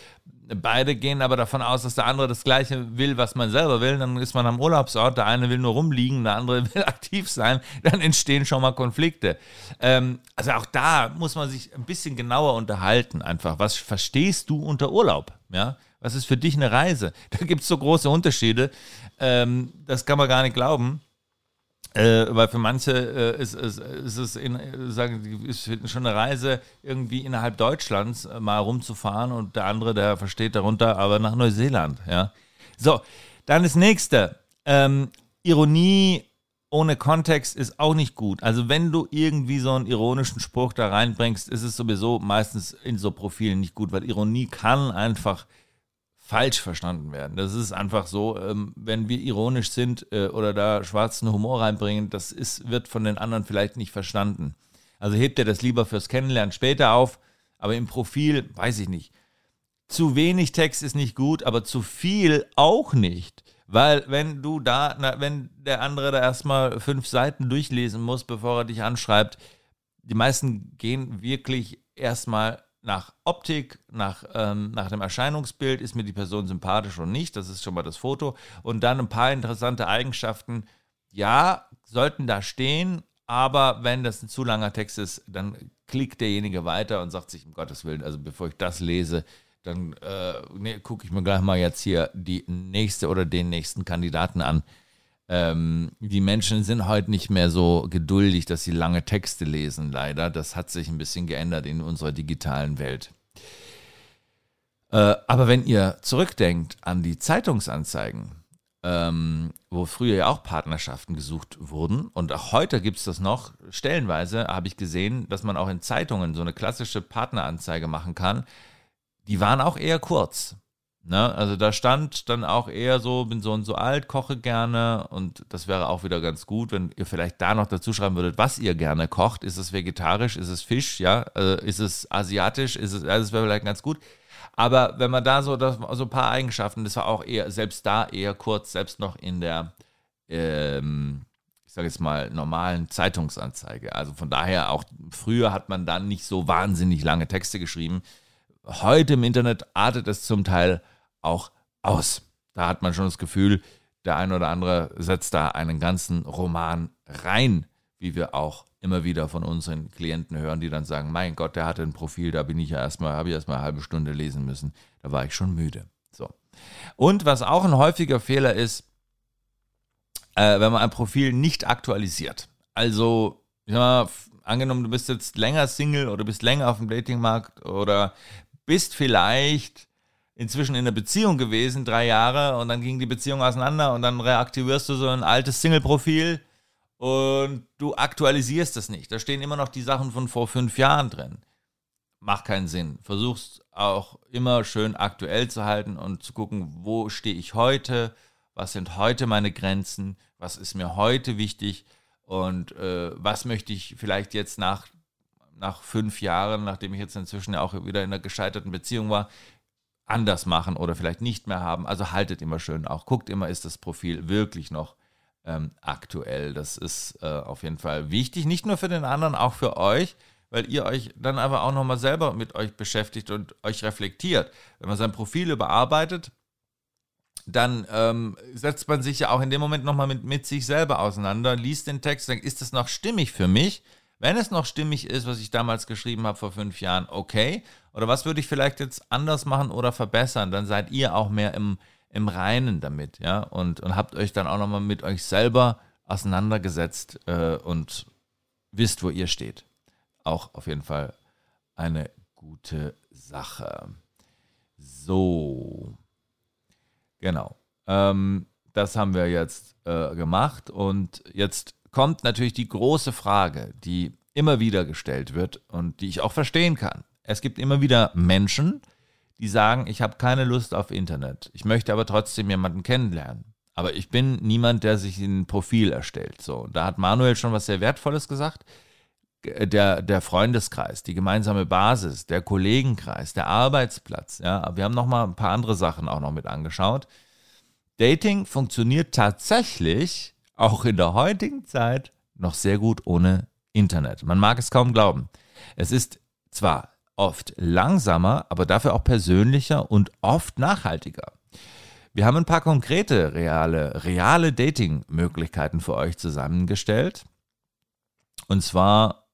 beide gehen aber davon aus, dass der andere das Gleiche will, was man selber will. Dann ist man am Urlaubsort, der eine will nur rumliegen, der andere will aktiv sein. Dann entstehen schon mal Konflikte. Ähm, also auch da muss man sich ein bisschen genauer unterhalten einfach. Was verstehst du unter Urlaub? Ja? Was ist für dich eine Reise? Da gibt es so große Unterschiede. Ähm, das kann man gar nicht glauben. Äh, weil für manche äh, ist, ist, ist es in, sagen, ist schon eine Reise, irgendwie innerhalb Deutschlands äh, mal rumzufahren, und der andere, der versteht darunter, aber nach Neuseeland. Ja. So, dann das nächste. Ähm, Ironie ohne Kontext ist auch nicht gut. Also wenn du irgendwie so einen ironischen Spruch da reinbringst, ist es sowieso meistens in so Profilen nicht gut, weil Ironie kann einfach falsch verstanden werden. Das ist einfach so, ähm, wenn wir ironisch sind äh, oder da schwarzen Humor reinbringen, das ist, wird von den anderen vielleicht nicht verstanden. Also hebt ihr das lieber fürs Kennenlernen später auf, aber im Profil, weiß ich nicht. Zu wenig Text ist nicht gut, aber zu viel auch nicht. Weil wenn du da, na, wenn der andere da erstmal fünf Seiten durchlesen muss, bevor er dich anschreibt, die meisten gehen wirklich erstmal nach Optik, nach, ähm, nach dem Erscheinungsbild, ist mir die Person sympathisch oder nicht, das ist schon mal das Foto. Und dann ein paar interessante Eigenschaften, ja, sollten da stehen, aber wenn das ein zu langer Text ist, dann klickt derjenige weiter und sagt sich, um Gottes Willen, also bevor ich das lese, dann äh, ne, gucke ich mir gleich mal jetzt hier die nächste oder den nächsten Kandidaten an. Ähm, die Menschen sind heute nicht mehr so geduldig, dass sie lange Texte lesen, leider. Das hat sich ein bisschen geändert in unserer digitalen Welt. Äh, aber wenn ihr zurückdenkt an die Zeitungsanzeigen, ähm, wo früher ja auch Partnerschaften gesucht wurden, und auch heute gibt es das noch, stellenweise habe ich gesehen, dass man auch in Zeitungen so eine klassische Partneranzeige machen kann. Die waren auch eher kurz. Ne, also da stand dann auch eher so, bin so und so alt, koche gerne, und das wäre auch wieder ganz gut, wenn ihr vielleicht da noch dazu schreiben würdet, was ihr gerne kocht. Ist es vegetarisch, ist es Fisch, ja, äh, ist es asiatisch, ist es, ja, das wäre vielleicht ganz gut. Aber wenn man da so, das, so ein paar Eigenschaften, das war auch eher, selbst da eher kurz, selbst noch in der, ähm, ich sage jetzt mal, normalen Zeitungsanzeige. Also von daher auch, früher hat man dann nicht so wahnsinnig lange Texte geschrieben. Heute im Internet artet es zum Teil auch aus. Da hat man schon das Gefühl, der ein oder andere setzt da einen ganzen Roman rein, wie wir auch immer wieder von unseren Klienten hören, die dann sagen, mein Gott, der hatte ein Profil, da bin ich ja erstmal, habe ich erstmal eine halbe Stunde lesen müssen. Da war ich schon müde. So. Und was auch ein häufiger Fehler ist, äh, wenn man ein Profil nicht aktualisiert. Also, ja, angenommen, du bist jetzt länger Single oder bist länger auf dem Datingmarkt oder bist vielleicht inzwischen in einer Beziehung gewesen, drei Jahre, und dann ging die Beziehung auseinander und dann reaktivierst du so ein altes Single-Profil und du aktualisierst es nicht. Da stehen immer noch die Sachen von vor fünf Jahren drin. Macht keinen Sinn. Versuch's auch immer schön aktuell zu halten und zu gucken, wo stehe ich heute, was sind heute meine Grenzen, was ist mir heute wichtig und äh, was möchte ich vielleicht jetzt nach, nach fünf Jahren, nachdem ich jetzt inzwischen ja auch wieder in einer gescheiterten Beziehung war, anders machen oder vielleicht nicht mehr haben. Also haltet immer schön auch. Guckt immer, ist das Profil wirklich noch ähm, aktuell. Das ist äh, auf jeden Fall wichtig, nicht nur für den anderen, auch für euch, weil ihr euch dann aber auch nochmal selber mit euch beschäftigt und euch reflektiert. Wenn man sein Profil überarbeitet, dann ähm, setzt man sich ja auch in dem Moment nochmal mit, mit sich selber auseinander, liest den Text, denkt, ist das noch stimmig für mich? Wenn es noch stimmig ist, was ich damals geschrieben habe vor fünf Jahren, okay. Oder was würde ich vielleicht jetzt anders machen oder verbessern? Dann seid ihr auch mehr im, im Reinen damit, ja, und, und habt euch dann auch nochmal mit euch selber auseinandergesetzt äh, und wisst, wo ihr steht. Auch auf jeden Fall eine gute Sache. So, genau. Ähm, das haben wir jetzt äh, gemacht, und jetzt kommt natürlich die große Frage, die immer wieder gestellt wird und die ich auch verstehen kann. Es gibt immer wieder Menschen, die sagen, ich habe keine Lust auf Internet. Ich möchte aber trotzdem jemanden kennenlernen. Aber ich bin niemand, der sich ein Profil erstellt. So, da hat Manuel schon was sehr Wertvolles gesagt. Der, der Freundeskreis, die gemeinsame Basis, der Kollegenkreis, der Arbeitsplatz. Ja, wir haben noch mal ein paar andere Sachen auch noch mit angeschaut. Dating funktioniert tatsächlich auch in der heutigen Zeit noch sehr gut ohne Internet. Man mag es kaum glauben. Es ist zwar oft langsamer, aber dafür auch persönlicher und oft nachhaltiger. Wir haben ein paar konkrete, reale, reale Dating-Möglichkeiten für euch zusammengestellt. Und zwar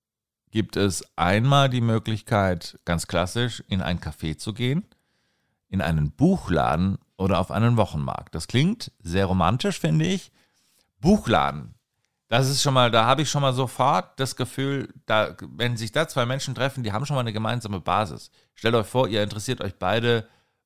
gibt es einmal die Möglichkeit, ganz klassisch in ein Café zu gehen, in einen Buchladen oder auf einen Wochenmarkt. Das klingt sehr romantisch, finde ich. Buchladen, das ist schon mal, da habe ich schon mal sofort das Gefühl, da, wenn sich da zwei Menschen treffen, die haben schon mal eine gemeinsame Basis. Stellt euch vor, ihr interessiert euch beide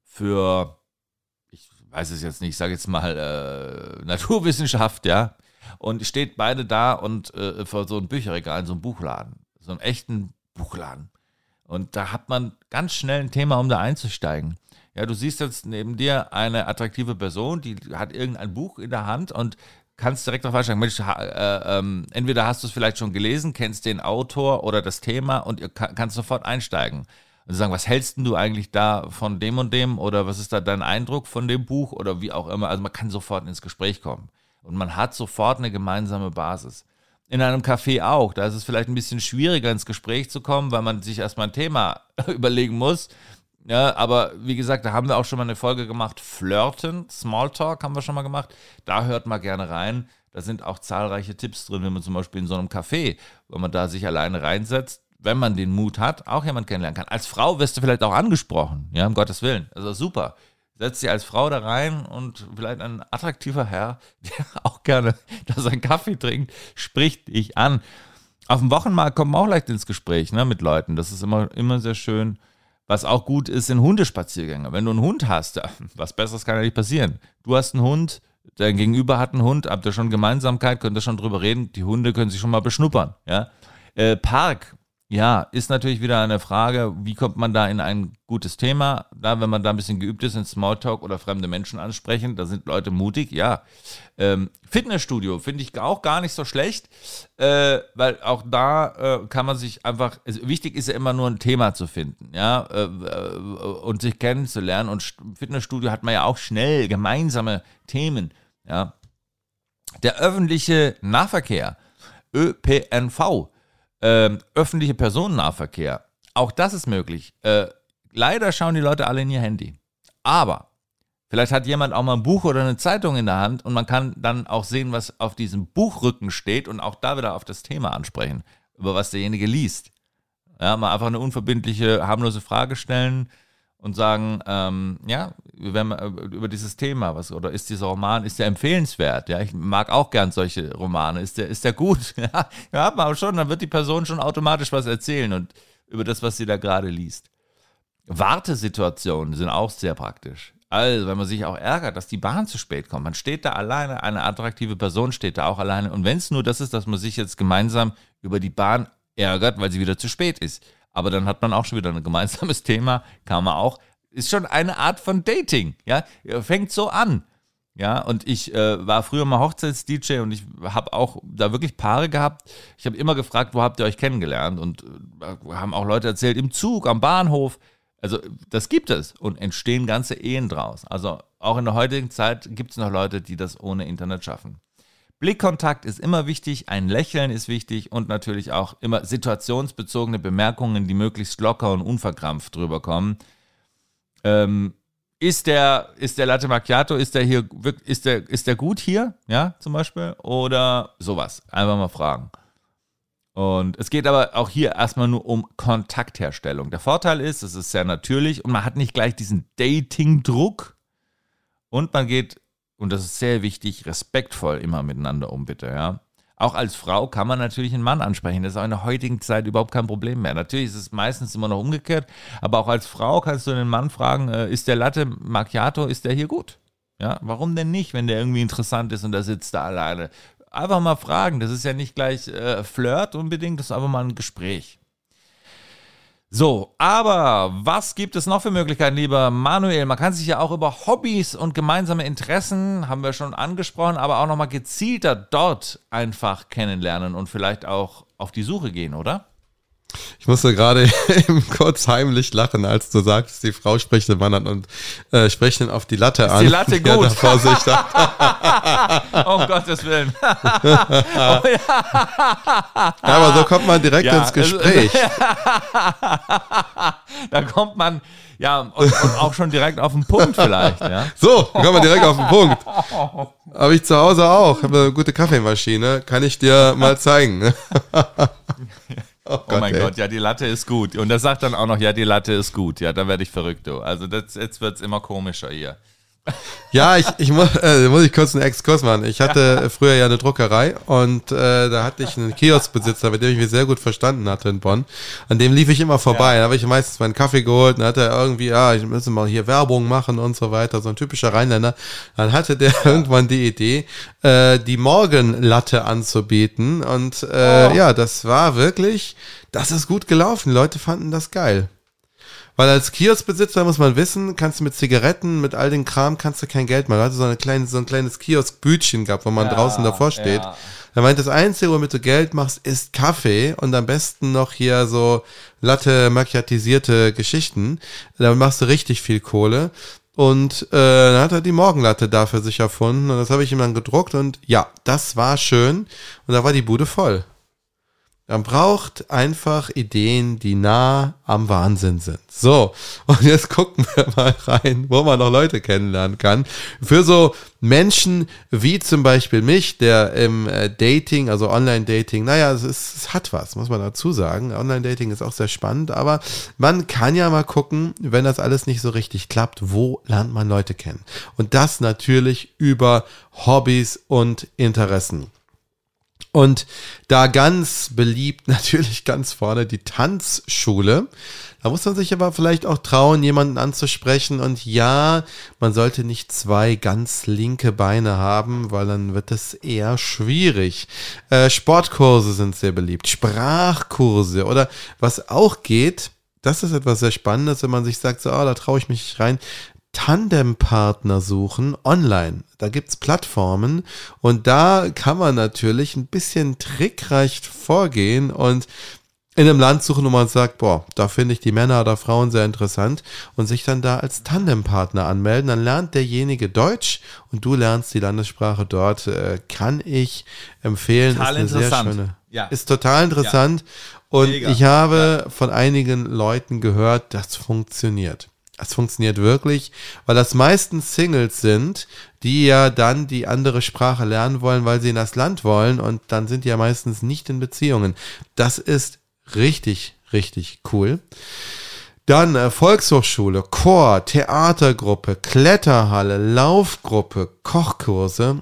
für, ich weiß es jetzt nicht, ich sage jetzt mal äh, Naturwissenschaft, ja, und steht beide da und äh, vor so einem Bücherregal, in so einem Buchladen, so einem echten Buchladen. Und da hat man ganz schnell ein Thema, um da einzusteigen. Ja, du siehst jetzt neben dir eine attraktive Person, die hat irgendein Buch in der Hand und kannst direkt darauf einsteigen. Mensch, äh, äh, entweder hast du es vielleicht schon gelesen, kennst den Autor oder das Thema und ihr kann, kannst sofort einsteigen. Und sagen, was hältst denn du eigentlich da von dem und dem oder was ist da dein Eindruck von dem Buch oder wie auch immer. Also man kann sofort ins Gespräch kommen und man hat sofort eine gemeinsame Basis. In einem Café auch, da ist es vielleicht ein bisschen schwieriger ins Gespräch zu kommen, weil man sich erstmal ein Thema überlegen muss. Ja, aber wie gesagt, da haben wir auch schon mal eine Folge gemacht, Flirten, Smalltalk haben wir schon mal gemacht. Da hört mal gerne rein. Da sind auch zahlreiche Tipps drin, wenn man zum Beispiel in so einem Café, wenn man da sich alleine reinsetzt, wenn man den Mut hat, auch jemand kennenlernen kann. Als Frau wirst du vielleicht auch angesprochen, ja, um Gottes Willen. Also super. Setz dich als Frau da rein und vielleicht ein attraktiver Herr, der auch gerne da seinen Kaffee trinkt, spricht dich an. Auf dem Wochenmarkt kommt man auch leicht ins Gespräch, ne, mit Leuten. Das ist immer, immer sehr schön. Was auch gut ist, sind Hundespaziergänge. Wenn du einen Hund hast, was Besseres kann ja nicht passieren. Du hast einen Hund, dein Gegenüber hat einen Hund, habt ihr schon Gemeinsamkeit, könnt ihr schon drüber reden. Die Hunde können sich schon mal beschnuppern. Ja? Äh, Park, ja, ist natürlich wieder eine Frage, wie kommt man da in ein gutes Thema? Da, wenn man da ein bisschen geübt ist in Smalltalk oder fremde Menschen ansprechen, da sind Leute mutig, ja. Ähm, Fitnessstudio finde ich auch gar nicht so schlecht, äh, weil auch da äh, kann man sich einfach, also wichtig ist ja immer nur ein Thema zu finden, ja, äh, äh, und sich kennenzulernen. Und Fitnessstudio hat man ja auch schnell gemeinsame Themen, ja. Der öffentliche Nahverkehr, Ö P N V, äh, öffentliche Personennahverkehr, auch das ist möglich. Äh, leider schauen die Leute alle in ihr Handy, aber vielleicht hat jemand auch mal ein Buch oder eine Zeitung in der Hand und man kann dann auch sehen, was auf diesem Buchrücken steht und auch da wieder auf das Thema ansprechen, über was derjenige liest. Ja, mal einfach eine unverbindliche, harmlose Frage stellen und sagen, ähm, ja, wenn man über dieses Thema, was, oder ist dieser Roman, ist der empfehlenswert? Ja, ich mag auch gern solche Romane. Ist der, ist der gut? Ja, ja, aber schon, dann wird die Person schon automatisch was erzählen und über das, was sie da gerade liest. Wartesituationen sind auch sehr praktisch. Also, wenn man sich auch ärgert, dass die Bahn zu spät kommt, man steht da alleine, eine attraktive Person steht da auch alleine. Und wenn es nur das ist, dass man sich jetzt gemeinsam über die Bahn ärgert, weil sie wieder zu spät ist. Aber dann hat man auch schon wieder ein gemeinsames Thema, kann man auch, ist schon eine Art von Dating, ja, fängt so an. Ja, und ich äh, war früher mal Hochzeits-D J und ich habe auch da wirklich Paare gehabt. Ich habe immer gefragt, wo habt ihr euch kennengelernt? Und äh, haben auch Leute erzählt, im Zug, am Bahnhof. Also das gibt es und entstehen ganze Ehen draus. Also auch in der heutigen Zeit gibt es noch Leute, die das ohne Internet schaffen. Blickkontakt ist immer wichtig, ein Lächeln ist wichtig und natürlich auch immer situationsbezogene Bemerkungen, die möglichst locker und unverkrampft drüber kommen. Ähm, ist der, ist der Latte Macchiato, ist der hier, ist der, ist der gut hier, ja, zum Beispiel? Oder sowas. Einfach mal fragen. Und es geht aber auch hier erstmal nur um Kontaktherstellung. Der Vorteil ist, es ist sehr natürlich und man hat nicht gleich diesen Dating-Druck und man geht, und das ist sehr wichtig, respektvoll immer miteinander um, bitte, ja. Auch als Frau kann man natürlich einen Mann ansprechen. Das ist auch in der heutigen Zeit überhaupt kein Problem mehr. Natürlich ist es meistens immer noch umgekehrt, aber auch als Frau kannst du den Mann fragen, äh, ist der Latte Macchiato, ist der hier gut? Ja, warum denn nicht, wenn der irgendwie interessant ist und der sitzt da alleine? Einfach mal fragen, das ist ja nicht gleich äh, Flirt unbedingt, das ist einfach mal ein Gespräch. So, aber was gibt es noch für Möglichkeiten, lieber Manuel? Man kann sich ja auch über Hobbys und gemeinsame Interessen, haben wir schon angesprochen, aber auch nochmal gezielter dort einfach kennenlernen und vielleicht auch auf die Suche gehen, oder? Ich musste gerade eben kurz heimlich lachen, als du sagst, die Frau spricht den Mann an und äh, spricht ihn auf die Latte Ist an. die Latte gut? Ja, vor sich da. Um Gottes Willen. Oh, ja. Ja, aber so kommt man direkt Ja, ins Gespräch. Da kommt man, ja, und, und auch schon direkt auf den Punkt vielleicht. Ja. So, dann kommen wir direkt auf den Punkt. Habe ich zu Hause auch. Habe eine gute Kaffeemaschine. Kann ich dir mal zeigen. Oh, Gott, oh mein ey. Gott, ja, die Latte ist gut. Und das sagt dann auch noch, ja, die Latte ist gut. Ja, da werde ich verrückt, du. Also das, jetzt wird es immer komischer hier. Ja, ich, ich muss, äh, muss ich kurz einen Exkurs machen. Ich hatte früher ja eine Druckerei und äh, da hatte ich einen Kioskbesitzer, mit dem ich mich sehr gut verstanden hatte in Bonn. An dem lief ich immer vorbei. Ja. Da habe ich meistens meinen Kaffee geholt und dann hat er irgendwie, ja, ich muss mal hier Werbung machen und so weiter. So ein typischer Rheinländer. Dann hatte der irgendwann die Idee, äh, die Morgenlatte anzubieten und äh, Oh. ja, das war wirklich, das ist gut gelaufen. Die Leute fanden das geil. Weil als Kioskbesitzer muss man wissen, kannst du mit Zigaretten, mit all dem Kram, kannst du kein Geld machen. Du hattest so, eine kleine, so ein kleines Kioskbütchen gehabt, wo man Ja, draußen davor steht. ja. Er meint, das Einzige, womit du Geld machst, ist Kaffee und am besten noch hier so Latte macchiatisierte Geschichten. Damit machst du richtig viel Kohle. Und äh, dann hat er die Morgenlatte da für sich erfunden und das habe ich ihm dann gedruckt und ja, das war schön und da war die Bude voll. Man braucht einfach Ideen, die nah am Wahnsinn sind. So, und jetzt gucken wir mal rein, wo man noch Leute kennenlernen kann. Für so Menschen wie zum Beispiel mich, der im äh, Dating, also Online-Dating, naja, es, ist, es hat was, muss man dazu sagen. Online-Dating ist auch sehr spannend, aber man kann ja mal gucken, wenn das alles nicht so richtig klappt, wo lernt man Leute kennen? Und das natürlich über Hobbys und Interessen. Und da ganz beliebt, natürlich ganz vorne, die Tanzschule. Da muss man sich aber vielleicht auch trauen, jemanden anzusprechen. Und ja, man sollte nicht zwei ganz linke Beine haben, weil dann wird es eher schwierig. Äh, Sportkurse sind sehr beliebt, Sprachkurse oder was auch geht, das ist etwas sehr Spannendes, wenn man sich sagt, so, oh, da traue ich mich rein. Tandempartner suchen online. Da gibt's Plattformen und da kann man natürlich ein bisschen trickreich vorgehen und in einem Land suchen, wo man sagt, boah, da finde ich die Männer oder Frauen sehr interessant und sich dann da als Tandempartner anmelden. Dann lernt derjenige Deutsch und du lernst die Landessprache dort. Äh, kann ich empfehlen. Total ist eine sehr interessant. schöne. Ja. Ist total interessant und Mega. ich habe von einigen Leuten gehört, das funktioniert. Es funktioniert wirklich, weil das meistens Singles sind, die ja dann die andere Sprache lernen wollen, weil sie in das Land wollen und dann sind die ja meistens nicht in Beziehungen. Das ist richtig, richtig cool. Dann äh, Volkshochschule, Chor, Theatergruppe, Kletterhalle, Laufgruppe, Kochkurse.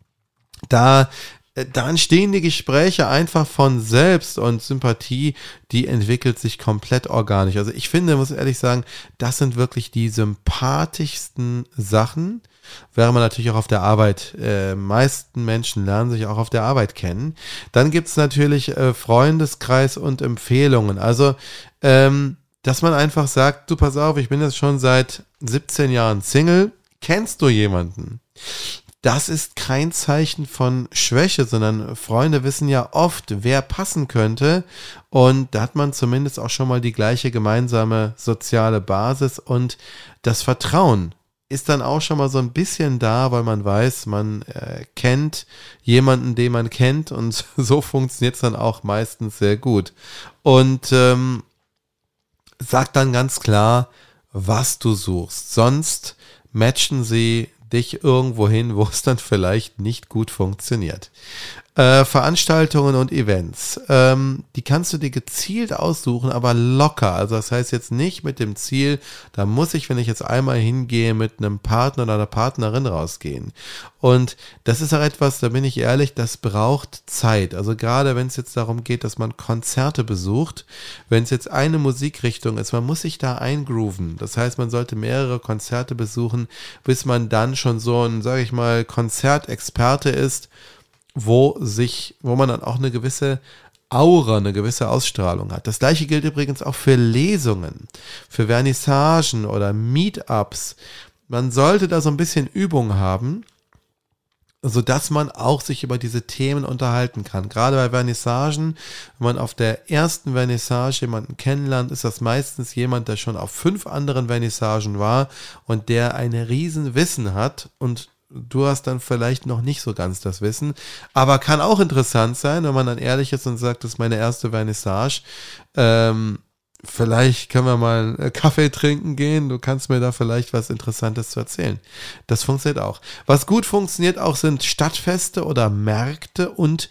Da Da entstehen die Gespräche einfach von selbst und Sympathie, die entwickelt sich komplett organisch. Also ich finde, muss ehrlich sagen, das sind wirklich die sympathischsten Sachen, während man natürlich auch auf der Arbeit, äh, meisten Menschen lernen sich auch auf der Arbeit kennen. Dann gibt es natürlich äh, Freundeskreis und Empfehlungen. Also, ähm, dass man einfach sagt, du pass auf, ich bin jetzt schon seit siebzehn Jahren Single, kennst du jemanden? Das ist kein Zeichen von Schwäche, sondern Freunde wissen ja oft, wer passen könnte. Und da hat man zumindest auch schon mal die gleiche gemeinsame soziale Basis. Und das Vertrauen ist dann auch schon mal so ein bisschen da, weil man weiß, man äh, kennt jemanden, den man kennt. Und so funktioniert es dann auch meistens sehr gut. Und ähm, sag dann ganz klar, was du suchst. Sonst matchen sie dich irgendwo hin, wo es dann vielleicht nicht gut funktioniert. Äh, Veranstaltungen und Events, ähm, die kannst du dir gezielt aussuchen, aber locker. Also das heißt jetzt nicht mit dem Ziel, da muss ich, wenn ich jetzt einmal hingehe, mit einem Partner oder einer Partnerin rausgehen. Und das ist auch etwas, da bin ich ehrlich, das braucht Zeit. Also gerade wenn es jetzt darum geht, dass man Konzerte besucht, wenn es jetzt eine Musikrichtung ist, man muss sich da eingrooven. Das heißt, man sollte mehrere Konzerte besuchen, bis man dann schon so ein, sage ich mal, Konzertexperte ist, wo sich, wo man dann auch eine gewisse Aura, eine gewisse Ausstrahlung hat. Das gleiche gilt übrigens auch für Lesungen, für Vernissagen oder Meetups. Man sollte da so ein bisschen Übung haben, sodass man auch sich über diese Themen unterhalten kann. Gerade bei Vernissagen, wenn man auf der ersten Vernissage jemanden kennenlernt, ist das meistens jemand, der schon auf fünf anderen Vernissagen war und der ein riesen Wissen hat und du hast dann vielleicht noch nicht so ganz das Wissen, aber kann auch interessant sein, wenn man dann ehrlich ist und sagt, das ist meine erste Vernissage. Ähm, vielleicht können wir mal Kaffee trinken gehen, du kannst mir da vielleicht was Interessantes zu erzählen. Das funktioniert auch. Was gut funktioniert auch sind Stadtfeste oder Märkte und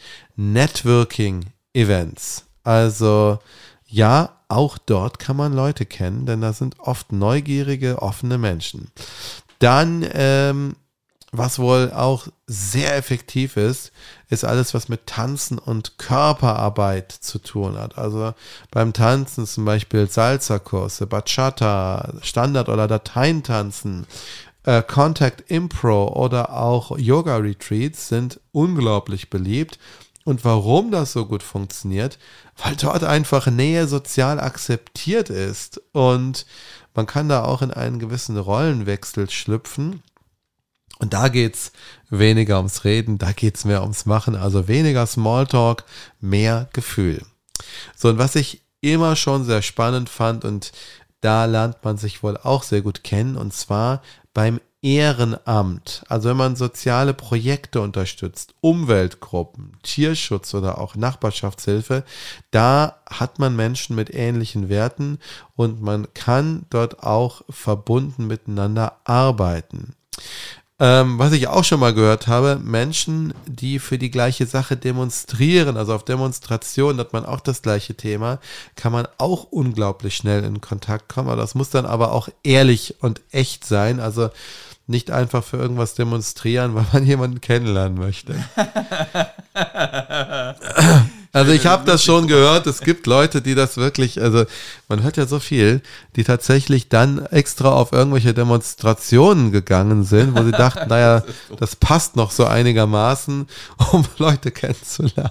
Networking-Events. Also ja, auch dort kann man Leute kennen, denn da sind oft neugierige, offene Menschen. Dann ähm, was wohl auch sehr effektiv ist, ist alles, was mit Tanzen und Körperarbeit zu tun hat. Also beim Tanzen zum Beispiel Salsa-Kurse, Bachata, Standard- oder Dateientanzen, äh, Contact Impro oder auch Yoga-Retreats sind unglaublich beliebt. Und warum das so gut funktioniert? Weil dort einfach Nähe sozial akzeptiert ist und man kann da auch in einen gewissen Rollenwechsel schlüpfen. Und da geht's weniger ums Reden, da geht's mehr ums Machen, also weniger Smalltalk, mehr Gefühl. So, und was ich immer schon sehr spannend fand, und da lernt man sich wohl auch sehr gut kennen, und zwar beim Ehrenamt. Also wenn man soziale Projekte unterstützt, Umweltgruppen, Tierschutz oder auch Nachbarschaftshilfe, da hat man Menschen mit ähnlichen Werten und man kann dort auch verbunden miteinander arbeiten. Ähm, was ich auch schon mal gehört habe, Menschen, die für die gleiche Sache demonstrieren, also auf Demonstrationen hat man auch das gleiche Thema, kann man auch unglaublich schnell in Kontakt kommen, aber das muss dann aber auch ehrlich und echt sein, also nicht einfach für irgendwas demonstrieren, weil man jemanden kennenlernen möchte. Also ich habe das schon gehört, es gibt Leute, die das wirklich, also man hört ja so viel, die tatsächlich dann extra auf irgendwelche Demonstrationen gegangen sind, wo sie dachten, naja, das passt noch so einigermaßen, um Leute kennenzulernen.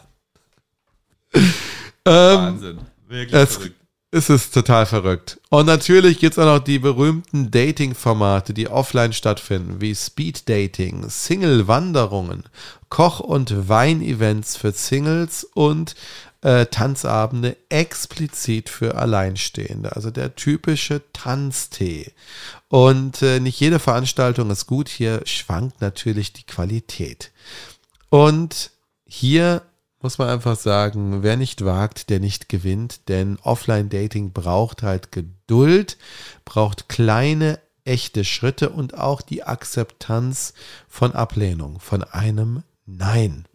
Wahnsinn, wirklich es, verrückt. Es ist total verrückt. Und natürlich gibt es auch noch die berühmten Dating-Formate, die offline stattfinden, wie Speed-Dating, Single-Wanderungen, Koch- und Wein-Events für Singles und äh, Tanzabende explizit für Alleinstehende. Also der typische Tanztee. Und äh, nicht jede Veranstaltung ist gut. Hier schwankt natürlich die Qualität. Und hier muss man einfach sagen, wer nicht wagt, der nicht gewinnt, denn Offline-Dating braucht halt Geduld, braucht kleine, echte Schritte und auch die Akzeptanz von Ablehnung, von einem Nein.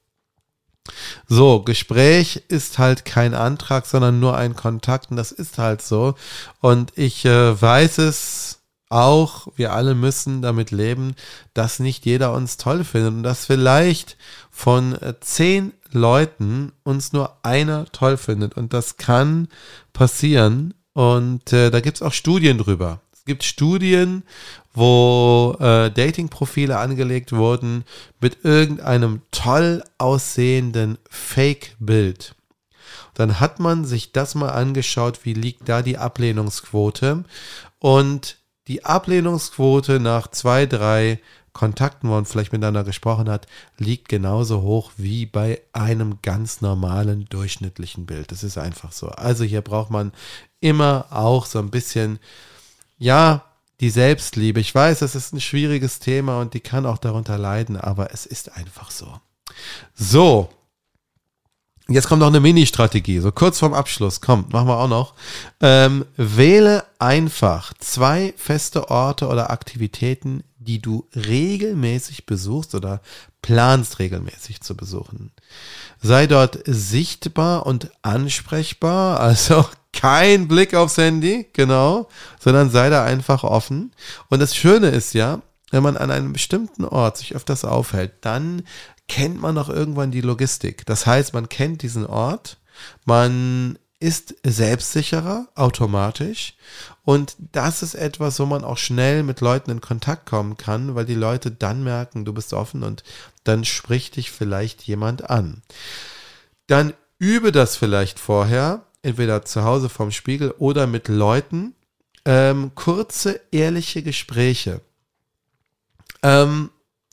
So, Gespräch ist halt kein Antrag, sondern nur ein Kontakt und das ist halt so. Und ich äh, weiß es auch, wir alle müssen damit leben, dass nicht jeder uns toll findet und dass vielleicht von äh, zehn Leuten uns nur einer toll findet und das kann passieren und äh, da gibt es auch Studien drüber. Es gibt Studien, wo äh, Dating-Profile angelegt wurden mit irgendeinem toll aussehenden Fake-Bild. Dann hat man sich das mal angeschaut, wie liegt da die Ablehnungsquote und die Ablehnungsquote nach zwei, drei Kontakten, wo man vielleicht miteinander gesprochen hat, liegt genauso hoch wie bei einem ganz normalen, durchschnittlichen Bild. Das ist einfach so. Also hier braucht man immer auch so ein bisschen, ja, die Selbstliebe. Ich weiß, das ist ein schwieriges Thema und die kann auch darunter leiden, aber es ist einfach so. So, jetzt kommt noch eine Mini-Strategie, so kurz vorm Abschluss. Kommt, machen wir auch noch. Ähm, wähle einfach zwei feste Orte oder Aktivitäten, die du regelmäßig besuchst oder planst regelmäßig zu besuchen. Sei dort sichtbar und ansprechbar, also kein Blick aufs Handy, genau, sondern sei da einfach offen. Und das Schöne ist ja, wenn man an einem bestimmten Ort sich öfters aufhält, dann kennt man auch irgendwann die Logistik. Das heißt, man kennt diesen Ort, man ist selbstsicherer automatisch und das ist etwas, wo man auch schnell mit Leuten in Kontakt kommen kann, weil die Leute dann merken, du bist offen und dann spricht dich vielleicht jemand an. Dann übe das vielleicht vorher, entweder zu Hause vorm Spiegel oder mit Leuten, ähm, kurze, ehrliche Gespräche. Ähm,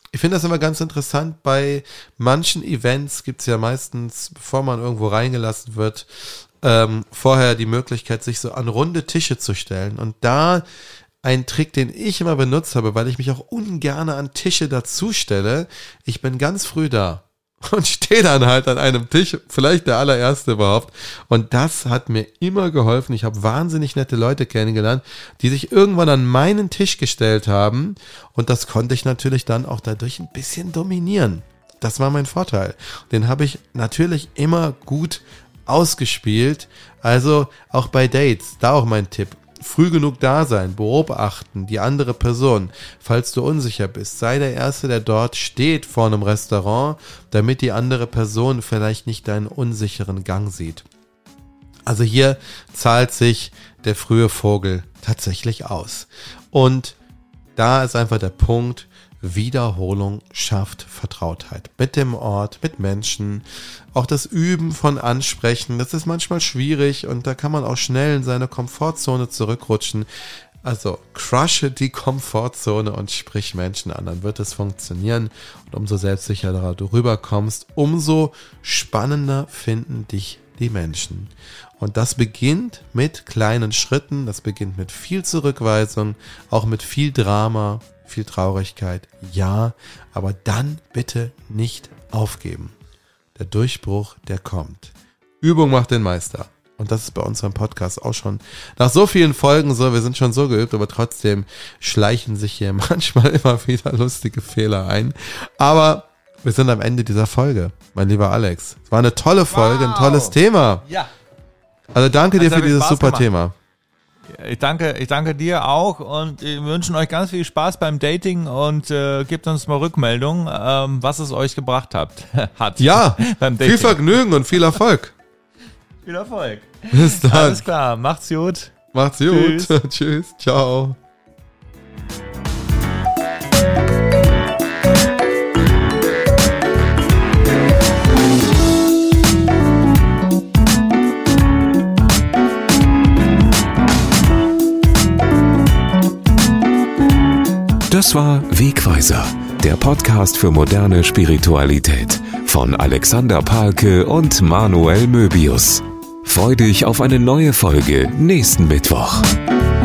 Ich finde das immer ganz interessant. Bei manchen Events gibt es ja meistens, bevor man irgendwo reingelassen wird, ähm, vorher die Möglichkeit, sich so an runde Tische zu stellen. Und da ein Trick, den ich immer benutzt habe, weil ich mich auch ungern an Tische dazu stelle. Ich bin ganz früh da und stehe dann halt an einem Tisch, vielleicht der allererste überhaupt. Und das hat mir immer geholfen. Ich habe wahnsinnig nette Leute kennengelernt, die sich irgendwann an meinen Tisch gestellt haben. Und das konnte ich natürlich dann auch dadurch ein bisschen dominieren. Das war mein Vorteil. Den habe ich natürlich immer gut ausgespielt. Also auch bei Dates, da auch mein Tipp. Früh genug da sein, beobachten, die andere Person. Falls du unsicher bist, sei der Erste, der dort steht vor einem Restaurant, damit die andere Person vielleicht nicht deinen unsicheren Gang sieht. Also hier zahlt sich der frühe Vogel tatsächlich aus. Und da ist einfach der Punkt, Wiederholung schafft Vertrautheit mit dem Ort, mit Menschen. Auch das Üben von Ansprechen, das ist manchmal schwierig und da kann man auch schnell in seine Komfortzone zurückrutschen. Also crushe die Komfortzone und sprich Menschen an, dann wird es funktionieren. Und umso selbstsicherer du rüberkommst, umso spannender finden dich die Menschen. Und das beginnt mit kleinen Schritten, das beginnt mit viel Zurückweisung, auch mit viel Drama, viel Traurigkeit, ja, aber dann bitte nicht aufgeben. Der Durchbruch, der kommt. Übung macht den Meister. Und das ist bei unserem Podcast auch schon nach so vielen Folgen so, wir sind schon so geübt, aber trotzdem schleichen sich hier manchmal immer wieder lustige Fehler ein. Aber wir sind am Ende dieser Folge, mein lieber Alex. Es war eine tolle Folge, wow. Ein tolles Thema. Ja. Also danke dir Das für dieses Spaß super gemacht. Thema. Ich danke, ich danke dir auch und wir wünschen euch ganz viel Spaß beim Dating und äh, gebt uns mal Rückmeldung, ähm, was es euch gebracht habt, hat. Ja, beim Dating. Viel Vergnügen und viel Erfolg. Viel Erfolg. Bis dann. Alles klar, macht's gut. Macht's gut. Tschüss. Tschüss. Ciao. Das war Wegweiser, der Podcast für moderne Spiritualität von Alexander Pahlke und Manuel Möbius. Freu dich auf eine neue Folge nächsten Mittwoch.